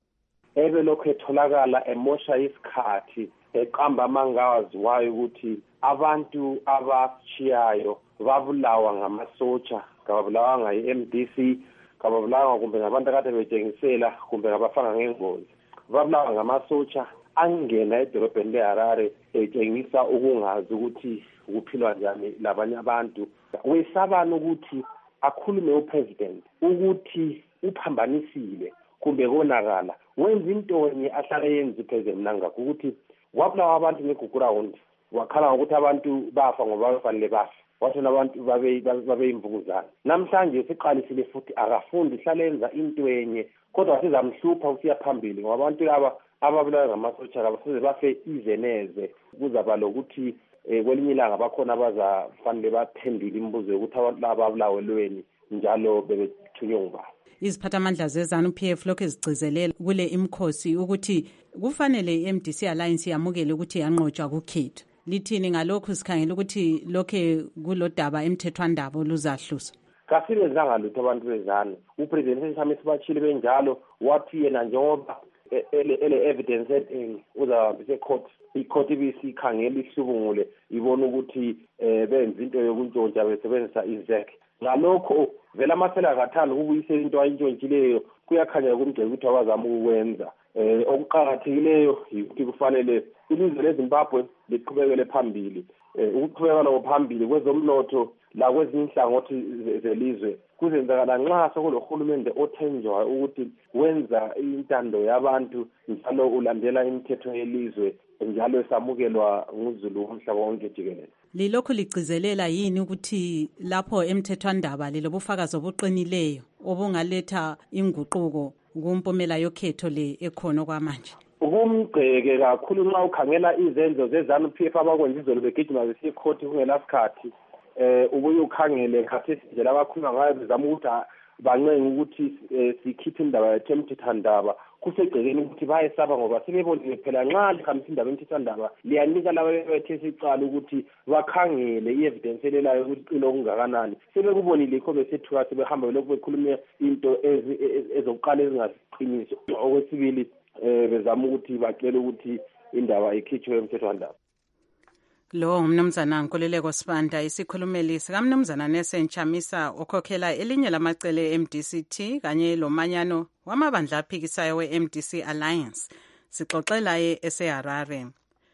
Ebe lokho etholakala emosha isikhathi eqamba amangawaziwayo ukuthi abantu abachiyayo babulawa ngamasotsha, kababulawa ngayi-M D C, kababulawa kumbe ngabantu akade betshengisela kumbe ngabafanga ngengozi, babulawa ngamasotsha angena edolobheni leHarare etshengisa ukungazi ukuthi ukuphilwa njani labanye abantu. Wesabana ukuthi akhulume upresident ukuthi uphambanisile kumbe konakala, wenza into enye ahlala yenza upresident Mnangagwa ukuthi wabulawa abantu ngeground, wakhala ukuthi abantu bafa ngoba bafanele bafa, wathi nabantu babe babe imvukuzana. Namhlanje siqalisile futhi akafundi hlala yenza into enye kodwa sizamhlupha usiya phambili ngoba abantu laba ababulawa ngamasotsha abasize bafe izeneze. Kuzaba lokuthi kwelinye ilanga bakhona abazafanele baphendile imibuzo yokuthi abantu laba abulawelweni njalo bebethunywe ngubani. Iziphathamandla zeZANU P F lokho ezigcizelela kule imkhosi ukuthi kufanele i-M D C Alliance yamukele ukuthi yanqotshwa kukhetho. Lithini ngalokho sikhangela ukuthi lokhe kulodaba emthethwandaba luzahlusa? Kasibenzanga lutho abantu beZANU. Upresident Chamisa bachile benjalo wathi yena njengoba ele evidence etting uzahambisa ecourt, icourt ibisikhangela ihlubungule ibona ukuthi benza into yokuntshontsha besebenzisa izek. Ngalokho vele amasela akathanda ukubuyisela into ayintshontshileyo, kuyakhanya kumgceke ukuthi abazama ukwenza. Eh okuqhakathekileyo ukuthi kufanele ilizwe leZimbabwe liqhubekele phambili. Eh ukuqhubekela phambili kwezomnotho la kwezinye inhlangothi zelizwe kuzenzakala nxa sokulohulumende othenjwayo ukuthi wenza intando yabantu njalo ulandela imithetho yelizwe njalo esamukelwa nguzulu umhlaba wonke jikelele. lilokhu ligcizelela yini ukuthi lapho emthethwandaba lilobufakazi obuqinileyo obungaletha inguquko kumpumela yokhetho le ekhona kwamanje? Kumgceke kakhulu nxa ukhangela izenzo ze-ZANU P F abakwenza izolo begijima besiya ekhoti kungelasikhathi eh ubuye ukhangele khathesi nje abakhuluma ngayo bezama ukuthi bancenga ukuthi sikhiphe indaba yethu emthethwandaba kusegcekeni ukuthi bayesaba ngoba sebebonile phela nxa lihambisa indaba emthethwandaba liyanika laba bethe sicala ukuthi bakhangele i-evidence elelayo ukuthi qilo okungakanani. Sebekubonile ikho besethuka sebehamba lokhu bekhuluma into ezokuqala ezingasiqiniso. Okwesibili eh bezama ukuthi bacela ukuthi indaba ikhitshwe emthethwandaba. Lo umnumzana Nkululeko Sibanda isikhulumeli sikamnumzana Nesentshamisa okhokhela elinye lamacele e-M D C T kanye lomanyano wamabandla aphikisayo we-M D C Alliance sixoxela eseHarare.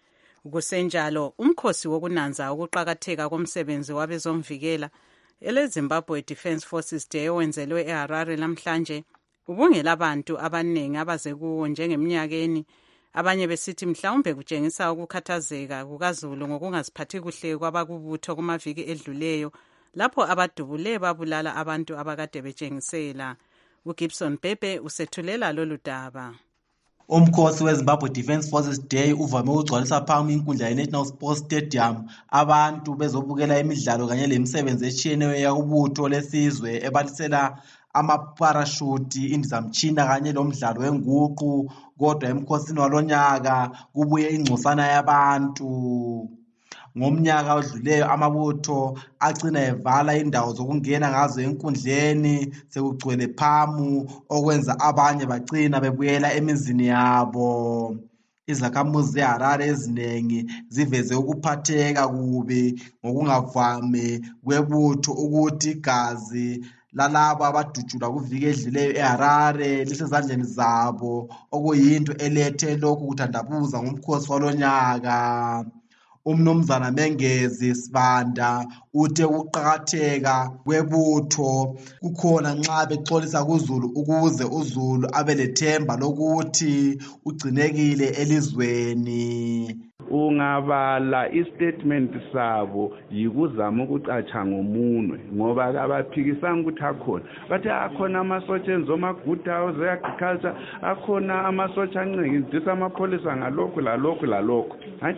Kusenjalo umkhosi wokunanza ukuqhakatheka komsebenzi wabezomvikela ele-Zimbabwe Defence Forces Day owenzelwe eHarare namhlanje ubungela abantu abaningi abaze kuwo njengeminyakeni, abanye besithi mhlawumbe kutshengisa ukukhathazeka kukaZulu ngokungaziphathi kuhle kwabakubutho kumaviki edluleyo lapho abadubule babulala abantu abakade betshengisela. uGibson Pepe usethulela lolu daba. Umkhosi weZimbabwe Defence Forces Day uvame ukugcwalisa phambi inkundla ye-National Sports Stadium abantu bezobukela imidlalo kanye lemisebenzi etshiyeneyo yakubutho lesizwe ebalisela amaparashuti, indizamtshina kanye lomdlalo wenguqu. Kodwa emkhosini walonyaka kubuye ingcosana yabantu. Ngomnyaka odluleyo amabutho agcina evala indawo zokungena ngazo enkundleni sekugcwele phamu okwenza abanye bagcina bebuyela emizini yabo. Izakhamuzi zeHarare ezinengi ziveze ukuphatheka kubi ngokungavame kwebutho ukuthi igazi lalabo abadutshulwa kuviki edluleyo eHarare lisezandleni zabo, okuyinto elethe lokhu kuthandabuza ngomkhosi walonyaka. Umnumzana Mengezi Sibanda uthe ukuqhakatheka kwebutho kukhona nxa bexolisa kuZulu ukuze uZulu abelethemba lokuthi ugcinekile elizweni. Ungabala istatement sabo yikuzama ukucatsha ngomunwe ngoba abaphikisanga ukuthi akhona, bathi akhona amasotsha enzo ama-good house e-agriculture, akhona amasotsha ancedisa amapholisa ngalokhu lalokhu lalokhu. Hayi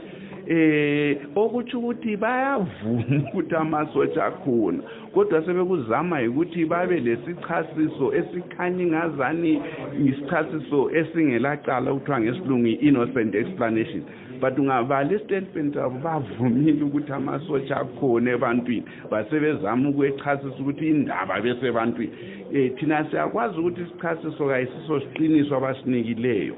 eh okuthi ukuthi bayavuma ukuthi amasotsha akhona, kodwa sebekuzama ukuthi babe lesichasiso esikhanya ingazani isichasiso esingelacala ukuthiwa ngesilungu innocent explanation. But ungabala istatement abo bavumile ukuthi amasotsha akhona ebantwini, basebezama ukwechasisa ukuthi indaba bese ebantwini. Eh thina siyakwazi ukuthi isichasiso kayisiso siqiniso abasinikileyo.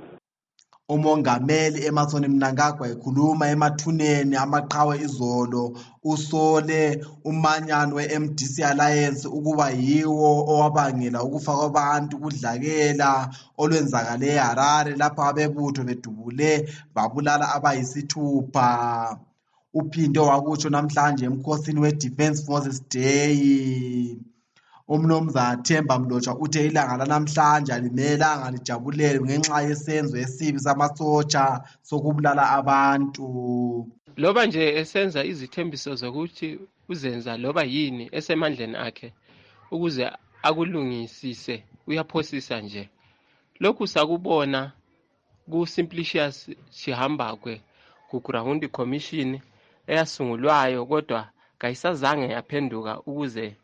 Umongameli Emmerson Mnangagwa ekhuluma emathuneni amaqhawe izolo usole umanyano we-M D C Alliance ukuba yiwo owabangela ukufa kwabantu kudlakela olwenzakale eHarare lapho abebutho bedubule babulala abayisithupha. Uphinde wakutsho namhlanje emkhosini we-Defence Forces Day. Umnumzana Themba Mlotsha uthe ilanga lanamhlanje alimelanga lijabulele ngenxa yesenzo esibi samasotsha sokubulala abantu. Loba nje esenza izithembiso zokuthi uzenza loba yini esemandleni akhe ukuze akulungisise uyaphosisa nje. Lokhu sakubona ku Simplicius Chihambakwe ku Ground Commission eyasungulwayo kodwa kayisazange yaphenduka ukuze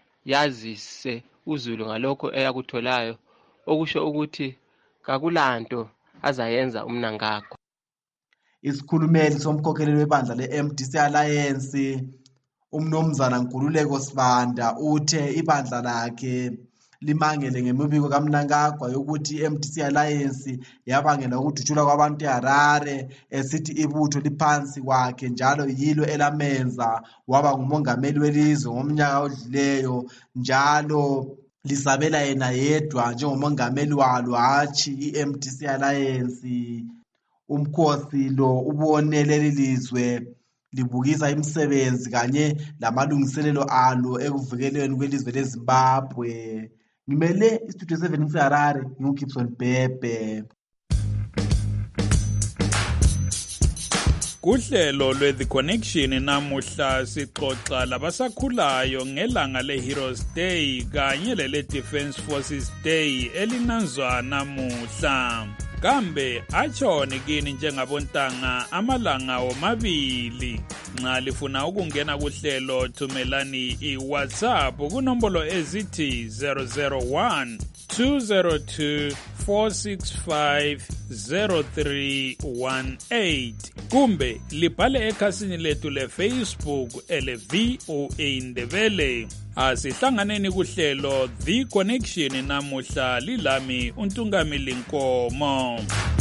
yazise uZulu ngalokho eyakutholayo, okusho ukuthi kakulanto azayenza uMnangagwa. Isikhulumeli somkhokheleli webandla le-M D C Alliance umnumzana Nkululeko Sibanda uthe ibandla lakhe limangele ngemibiko kaMnangagwa yokuthi i-M D C Alliance yabangela ukudutshulwa kwabantu eHarare, esithi ibutho liphansi kwakhe njalo yilo elamenza waba ngumongameli welizwe ngomnyaka odluleyo, njalo lisabela yena yedwa njengomongameli walo hatshi i-M D C Alliance. Umkhosi lo ubone leli lizwe libukisa imisebenzi kanye lamalungiselelo alo ekuvikeleni kwelizwe leZimbabwe. Ngimele istudio seven eHarare, nguGibson Pepe. Kuhlelo lwe-The Connection namuhla sixoxa labasakhulayo ngelanga le-Heroes Day kanye lele-Defence Forces Day elinanzwa namuhla. Kambe achoni kini njengabontanga amalanga omabili. Nxa lifuna ukungena kuhlelo thumelani i-WhatsApp kunombolo ezithi zero zero one two zero two four six five zero three one eight kumbe libhale ekhasini lethu le-Facebook ele-V O A Ndebele. Asihlanganeni kuhlelo The Connection namuhla lilami uNtungamili Nkomo.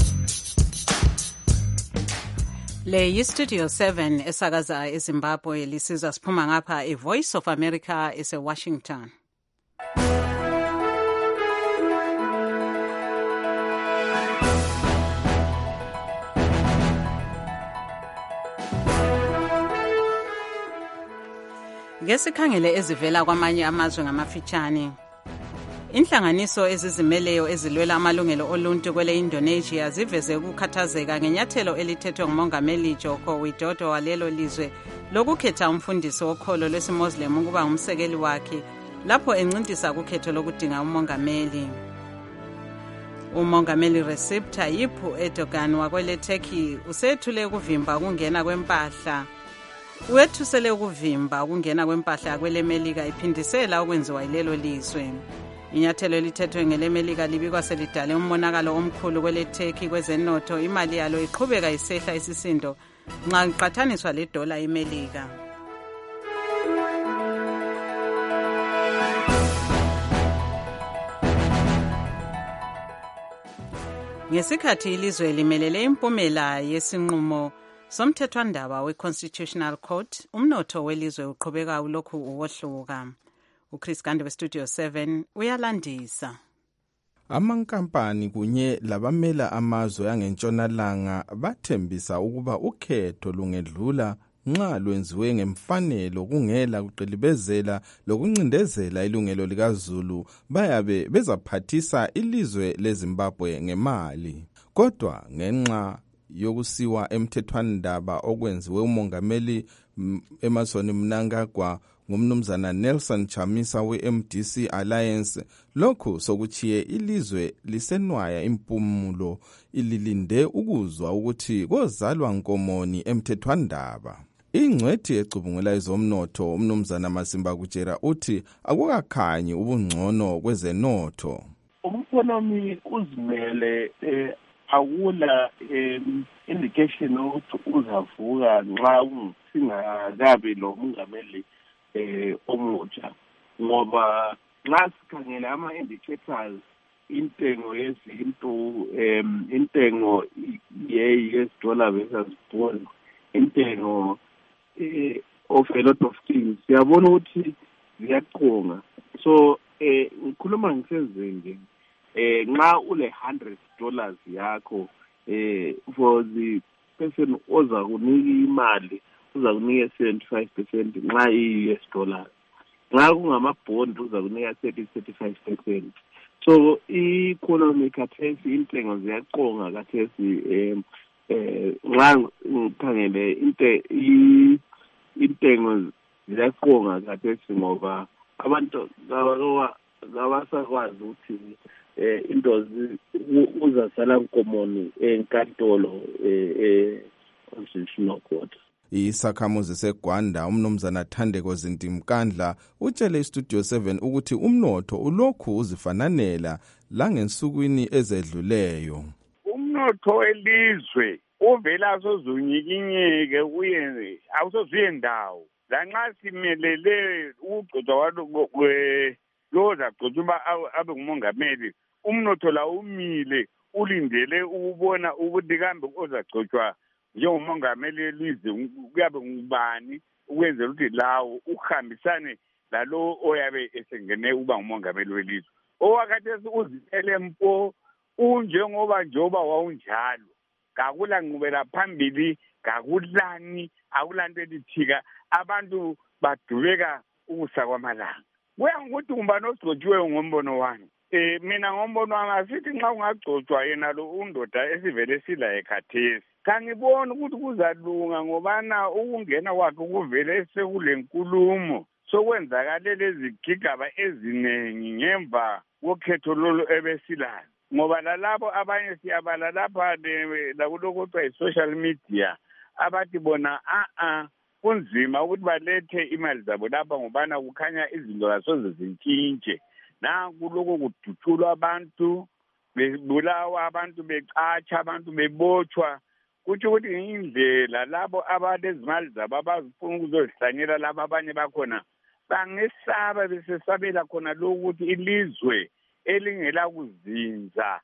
Le yi-Studio seven esakaza eZimbabwe lisizwa siphuma ngapha i-Voice of America ese-Washington. Ngesikhangele ezivela kwamanye amazwe ngamafitshane. Inhlanganiso ezizimeleyo ezilwela amalungelo oluntu kwele Indonesia ziveze ukukhathazeka ngenyathelo elithethwe ngumongameli Joko Widodo walelo lizwe lokukhetha umfundisi wokholo lwesiMuslim ukuba ngumsekeli wakhe lapho encintisa ukhetho lokudinga umongameli. Umongameli Recep Tayyip Erdogan wakwele Turkey usethule ukuvimba ukungena kwempahla. Wethusele ukuvimba ukungena kwempahla kwele Melika iphindisela okwenziwa yilelo lizwe. Inyathelo elithethwe ngele Melika libikwa selidale umonakalo omkhulu kwele Turkey kwezenotho, imali yalo iqhubeka isehla isisindo nxa iqathaniswa le dollar eMelika. Ngesikhathi ilizwe limelele impumela yesinqumo somthethwandaba we-Constitutional Court, umnotho welizwe uqhubeka ulokhu uwohluka. uChris Gande we-Studio seven uyalandisa. Amankampani kunye labamela amazwe angentshonalanga bathembisa ukuba ukhetho lungedlula nxa lwenziwe ngemfanelo kungela kuqilibezela lokuncindezela ilungelo likaZulu bayabe bezaphathisa ilizwe leZimbabwe ngemali. Kodwa ngenxa yokusiwa emthethwandaba okwenziwe umongameli Emmerson Mnangagwa ngumnumzana Nelson Chamisa we-M D C Alliance, lokhu sokuchiye ilizwe lisenwaya impumulo ililinde ukuzwa ukuthi kozalwa nkomoni emthethwandaba. Ingcwethi ecubungula ezomnotho umnumzana Masimba Kutshera uthi akukakhanyi ubungcono kwezenotho. Umkonomi uzimele eh, awula um, indication ukuthi uzavuka nxa singakabi lo mongameli eh omutsha, ngoba nxa sikhangela ama-indicators intengo yezinto um intengo ye-U S dollar versus bond, intengo eh, of a lot of things siyabona ukuthi ziyaqonga. So eh ngikhuluma ngisezingeni eh nxa ule one hundred dollars yakho eh for the person oza kunika imali uza kunika seventy-five percent nxa i-U S dollars, nxa kungamabond uza kunika thirty to thirty-five percent. So i-economy khathesi intengo ziyaqonga khathesi um eh nxa ngikhangele inte intengo ziyaqonga khathesi ngoba abantu abasakwazi ukuthi eh into uzasala nkomoni enkantolo eh constitutional court. Isakhamuzi seGwanda umnumzana Thandeko Zintimkandla utshele iStudio seven ukuthi umnotho ulokhu uzifananela langensukwini ezedluleyo. Umnotho welizwe uvela sozunyikinyeke kuye awusozuye ndawo lanxa simelele ukugcotshwa kwalo kwe loza gcotshwa abe ngumongameli. Umnotho la umile ulindele ukubona ukuthi kambe ozagcotshwa njengomongameli welizwe kuyabe ngubani ukwenzela ukuthi lawo uhambisane lalo oyabe esengene uba ngumongameli welizwe. Owakhathesi uzimele mpo unjengoba njoba wawunjalo, kakula nqubela phambili, kakulani, akulanto elithika, abantu badubeka ukusa kwamalanga. Kuya ngokuthi umbani ogcotshiweyo ngombono wami. Eh mina ngombono wami asithi nxa ungagcotshwa yena lo undoda esivele silaye khathesi kangiboni ukuthi kuzalunga ngobana ukungena kwakhe kuvele sekule nkulumo sokwenzakale lezi gigaba eziningi ngemva kokhetho lolu ebesilayo ngoba lalabo abanye siyabala lapha lakuloko kuthiwa yi-social media abathi bona a-a kunzima ukuthi balethe imali zabo lapha ngobana kukhanya izinto kasoze zintshintshe nanku lokho kudutshulwa abantu bebulawa abantu becatsha abantu bebotshwa kuthi ukuthi indlela labo abalezimali zabo abazifuna ukuzozihlanyela labo abanye bakhona bangesaba besesabela khona lokuthi ilizwe elingela kuzinza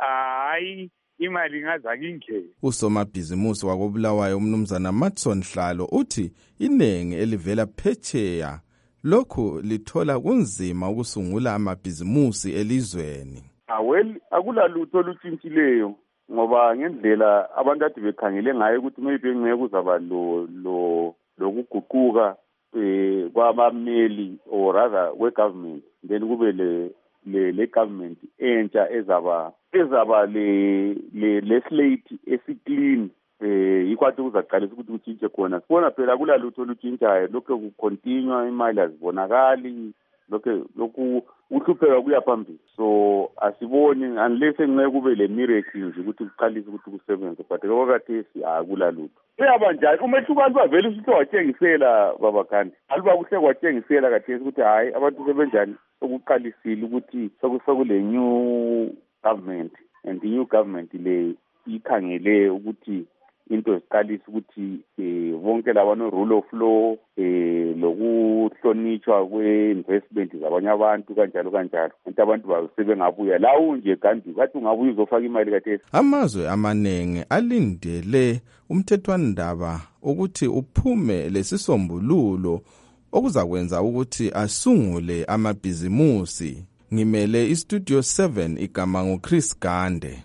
hayi imali ingazake ingene. Usomabhizimusi wakobulawayo umnumzana Matson Hlalo uthi inengi elivela phetsheya lokhu lithola kunzima ukusungula amabhizimusi elizweni. Well, akulalutho olutshintshileyo ngoba ngendlela abantu ade bekhangele ngayo ukuthi maybe ngeke kuzaba lo lo lokuguquka eh kwabameli or rather we-government then kube le le le government entsha ezaba ezaba le le le slate esiclean eh ikwathi kuzaqalisa ukuthi kutshintshe khona sibona phela kulalutho olutshintshayo lokho kucontinue imali azibonakali lokho lokhu uhlupheka kuya phambili so asiboni unless engeke kube le miracles ukuthi kuqalise ukuthi kusebenze but kwakathesi akulalutho uyaba njani umehluko abantu bavele usithe watshengisela baba Khandi aluba kuhle kwatshengisela kathesi ukuthi hayi abantu sebenjani sokuqalisile ukuthi sokusokule new government and the new government le ikhangele ukuthi into esiqalisa ukuthi eh bonke labano rule of law eh lokuhlonitshwa kwe-investment zabanye abantu kanjalo kanjalo into abantu basebengabuya la unje kanti kathi ungabuya uzofaka imali kathesi. Amazwe amanengi alindele umthethwandaba ukuthi uphume lesisombululo okuzakwenza ukuthi asungule amabhizimusi. Ngimele istudio seven igama nguChris Gande.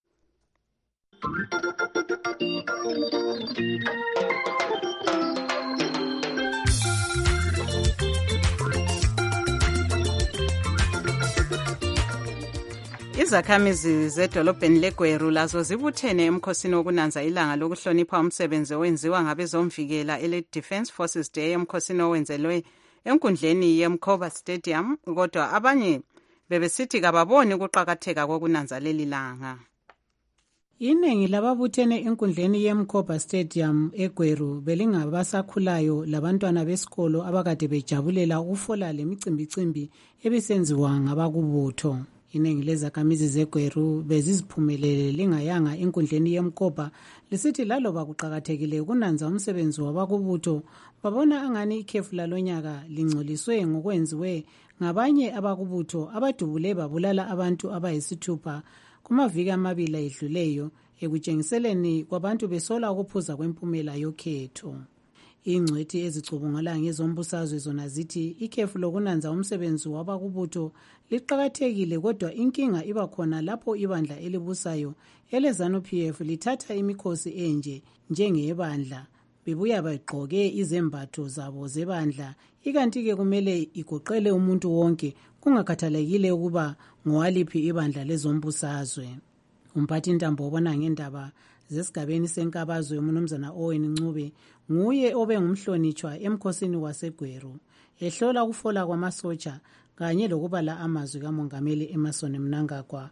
Izakhamizi zedolobheni leGweru lazo zibuthene emkhosini wokunanza ilanga lokuhlonipha umsebenzi owenziwa ngabezomvikela ele-Defence Forces Day emkhosini owenzelwe enkundleni yeMkhoba Stadium, kodwa abanye bebesithi kababoni ukuqakatheka kokunanza leli langa. Iningi lababuthene enkundleni yeMkhoba Stadium eGweru belingabasakhulayo labantwana besikolo abakade bejabulela ukufola lemicimbicimbi ebisenziwa ngabakubutho. Iningi lezakhamizi zeGweru beziziphumelele lingayanga enkundleni yeMkhoba lisithi laloba kuqakathekile ukunanza umsebenzi wabakubutho babona angani ikhefu lalonyaka lingcoliswe ngokwenziwe ngabanye abakubutho abadubule babulala abantu abayisithupha kumaviki amabili edluleyo ekutshengiseleni kwabantu besola ukuphuza kwempumela yokhetho. Ingcwethi ezicubungula ngezombusazwe zona zithi ikhefu lokunanza umsebenzi wabakubutho liqakathekile kodwa inkinga iba khona lapho ibandla elibusayo eleZANU-P F lithatha imikhosi enje njengebandla bebuya bagqoke izembatho zabo zebandla ikanti-ke kumele igoqele umuntu wonke kungakhathalekile ukuba ngowaliphi ibandla lezombusazwe. Umphathi Ntambo obona ngendaba zesigabeni senkabazwe umnumzana Owen Ncube nguye obengumhlonitshwa emkhosini waseGweru ehlola ukufola kwamasotsha kanye lokubala amazwi kaMongameli Emmerson Mnangagwa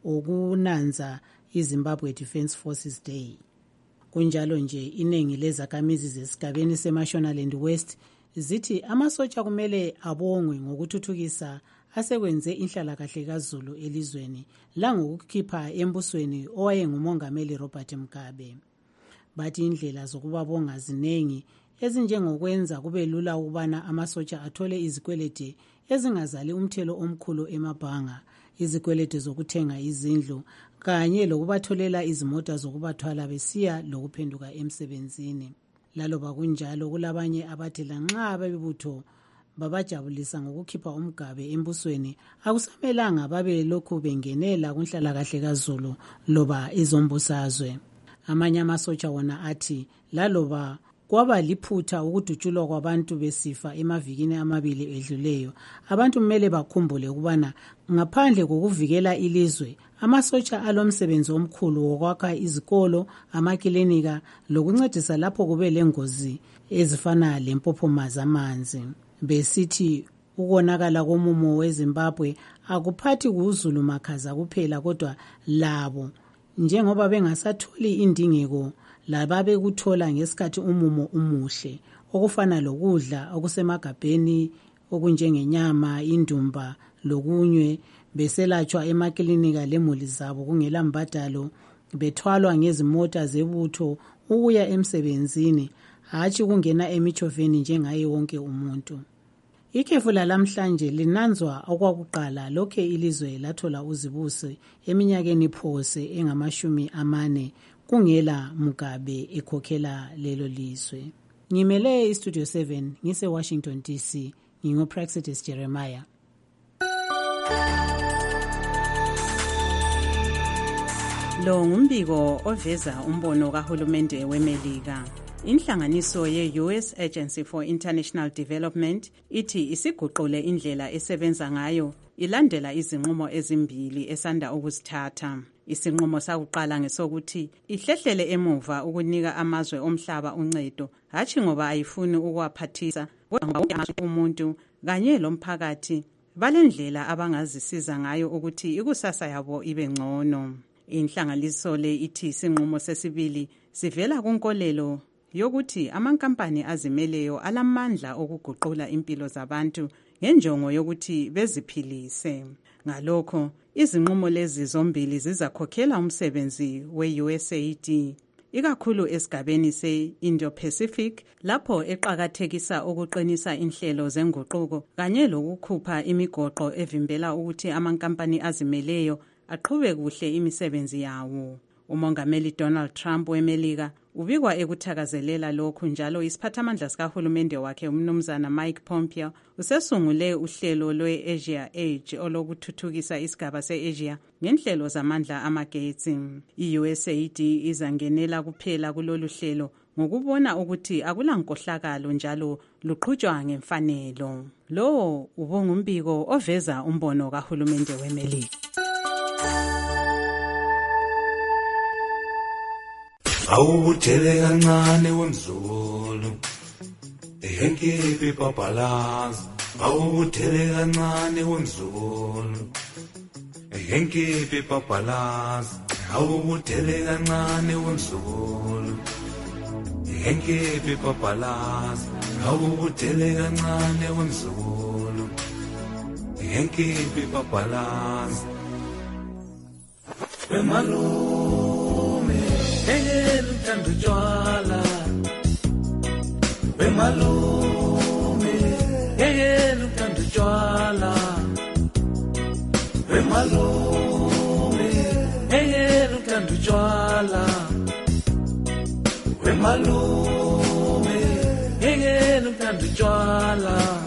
okunanza iZimbabwe Defence Forces Day. Kunjalo nje iningi lezakhamizi zesigabeni seMashonaland West zithi amasotsha kumele abongwe ngokuthuthukisa asekwenze inhlalakahle kaZulu elizweni langokukhipha embusweni owayengumongameli Robert Mugabe. Bathi indlela zokubabonga zinengi ezinjengokwenza kube lula ukubana amasotsha athole izikweleti ezingazali umthelo omkhulu emabhanga, izikweleti zokuthenga izindlu kanye lokubatholela izimota zokubathwala besiya lokuphenduka emsebenzini. Laloba kunjalo kulabanye abathi lanxa bebutho babajabulisa ngokukhipha umgabe embusweni akusamelanga babe lokhu bengenela kunhlalakahle kaZulu loba izombusazwe. Amanye amasotsha wona athi laloba kwaba liphutha ukudutshulwa kwabantu besifa emavikini amabili edluleyo abantu kumele bakhumbule ukubana ngaphandle kokuvikela ilizwe Amasotsha alomsebenzi omkhulu wokwakha izikolo, amakilinika lokuncedisa lapho kube lengozi ezifana lempophoma zamanzi. Besithi ukonakala komumo weZimbabwe akuphathi kuZulu makhaza kuphela kodwa labo njengoba bengasatholi indingeko lababe kuthola ngesikhathi umumo umuhle okufana lokudla okusemagabheni okunjengenyama, indumba lokunye beselatshwa emakilinika lemuli zabo kungela mbadalo bethwalwa ngezimota zebutho ukuya emsebenzini hatshi kungena emichoveni njengaye wonke umuntu. Ikhefu lalamhlanje linanzwa okwakuqala lokhe ilizwe lathola uzibusi eminyakeni phose engamashumi amane kungela Mugabe ekhokhela lelo lizwe. Ngimele iStudio seven ngise Washington D C, ngingoPraxidis Jeremiah. Lo ngumbiko oveza umbono kahulumende weMelika. Inhlanganiso ye-U S Agency for International Development ithi isiguqule indlela esebenza ngayo ilandela izinqumo ezimbili esanda ukuzithatha. Isinqumo sakuqala ngesokuthi ihlehlele emuva ukunika amazwe omhlaba uncedo, hatshi ngoba ayifuni ukwaphathisa kodwa umuntu kanye lomphakathi balendlela abangazisiza ngayo ukuthi ikusasa yabo ibe ngcono. Inhlanganiso le ithi isinqumo sesibili sivela kunkolelo yokuthi amankampani azimeleyo alamandla okuguqula impilo zabantu ngenjongo yokuthi beziphilise. Ngalokho, izinqumo lezi zombili zizakhokhela umsebenzi we-U S A I D, ikakhulu esigabeni se-Indo-Pacific, lapho eqakathekisa ukuqinisa inhlelo zenguquko kanye lokukhupha imigoqo evimbela ukuthi amankampani azimeleyo aqhube kuhle imisebenzi yawo. Umongameli Donald Trump weMelika ubikwa ekuthakazelela lokhu njalo isiphathamandla sikahulumende wakhe umnumzana Mike Pompeo usesungule uhlelo lwe-Asia Age olokuthuthukisa isigaba se-Asia ngenhlelo zamandla amagetsi. I-U S A I D izangenela kuphela kulolu hlelo ngokubona ukuthi akulankohlakalo njalo luqhutshwa ngemfanelo. Lo ubongumbiko oveza umbono kahulumende weMelika. Awubuthele kancane wemzulu ehenkipi papalaza. Awubuthele kancane wemzulu ehenkipi papalaza. Awubuthele kancane wemzulu ehenkipi papalaza. Awubuthele kancane wemzulu ehenkipi papalaza. Wemalume engene uthanda utshwala, wemalume engene uthanda utshwala, wemalume engene uthanda utshwala, wemalume engene uthanda utshwala.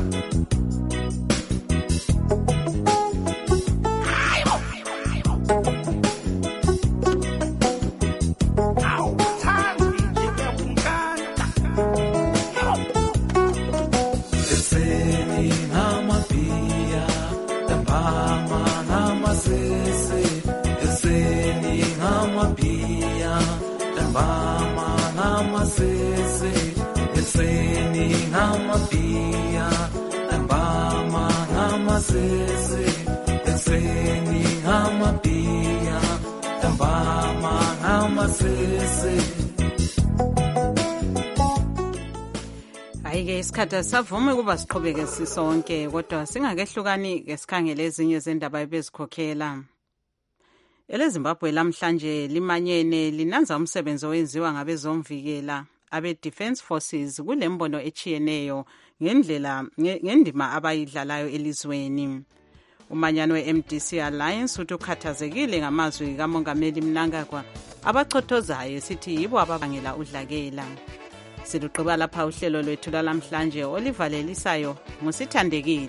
Hayi-ke isikhathi asavumi ukuba siqhubeke sisonke kodwa singakehlukani ke sikhangele ezinye zendaba ebezikhokhela. EleZimbabwe lamhlanje limanyene linanza umsebenzi owenziwa ngabezomvikela abe-Defence Forces kulembono echiyeneyo ngendlela ngendima abayidlalayo elizweni. Umanyano we-M D C Alliance uthi ukhathazekile ngamazwi kaMongameli Mnangagwa abachothozayo sithi yibo ababangela udlakela. Siluqhuba lapha uhlelo lwethu lamhlanje olivalelisayo ngusithandekile.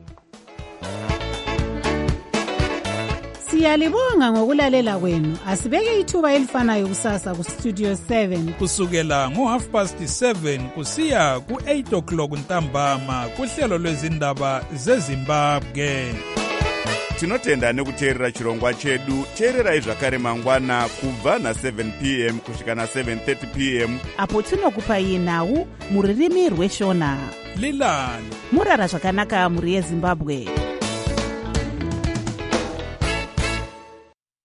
Siyalibonga ngokulalela kwenu. Asibeke ithuba elifanayo kusasa ku Studio seven kusukela ngo half past seven kusiya ku eight o'clock ntambama kuhlelo lwezindaba zeZimbabwe. tinotenda nekuteerera chirongwa chedu. teererai zvakare mangwana kubva na7 p m kusvika na7 thirty p m apo tinokupai nhau muririmi rweshona. lilani murara zvakanaka muri yezimbabwe.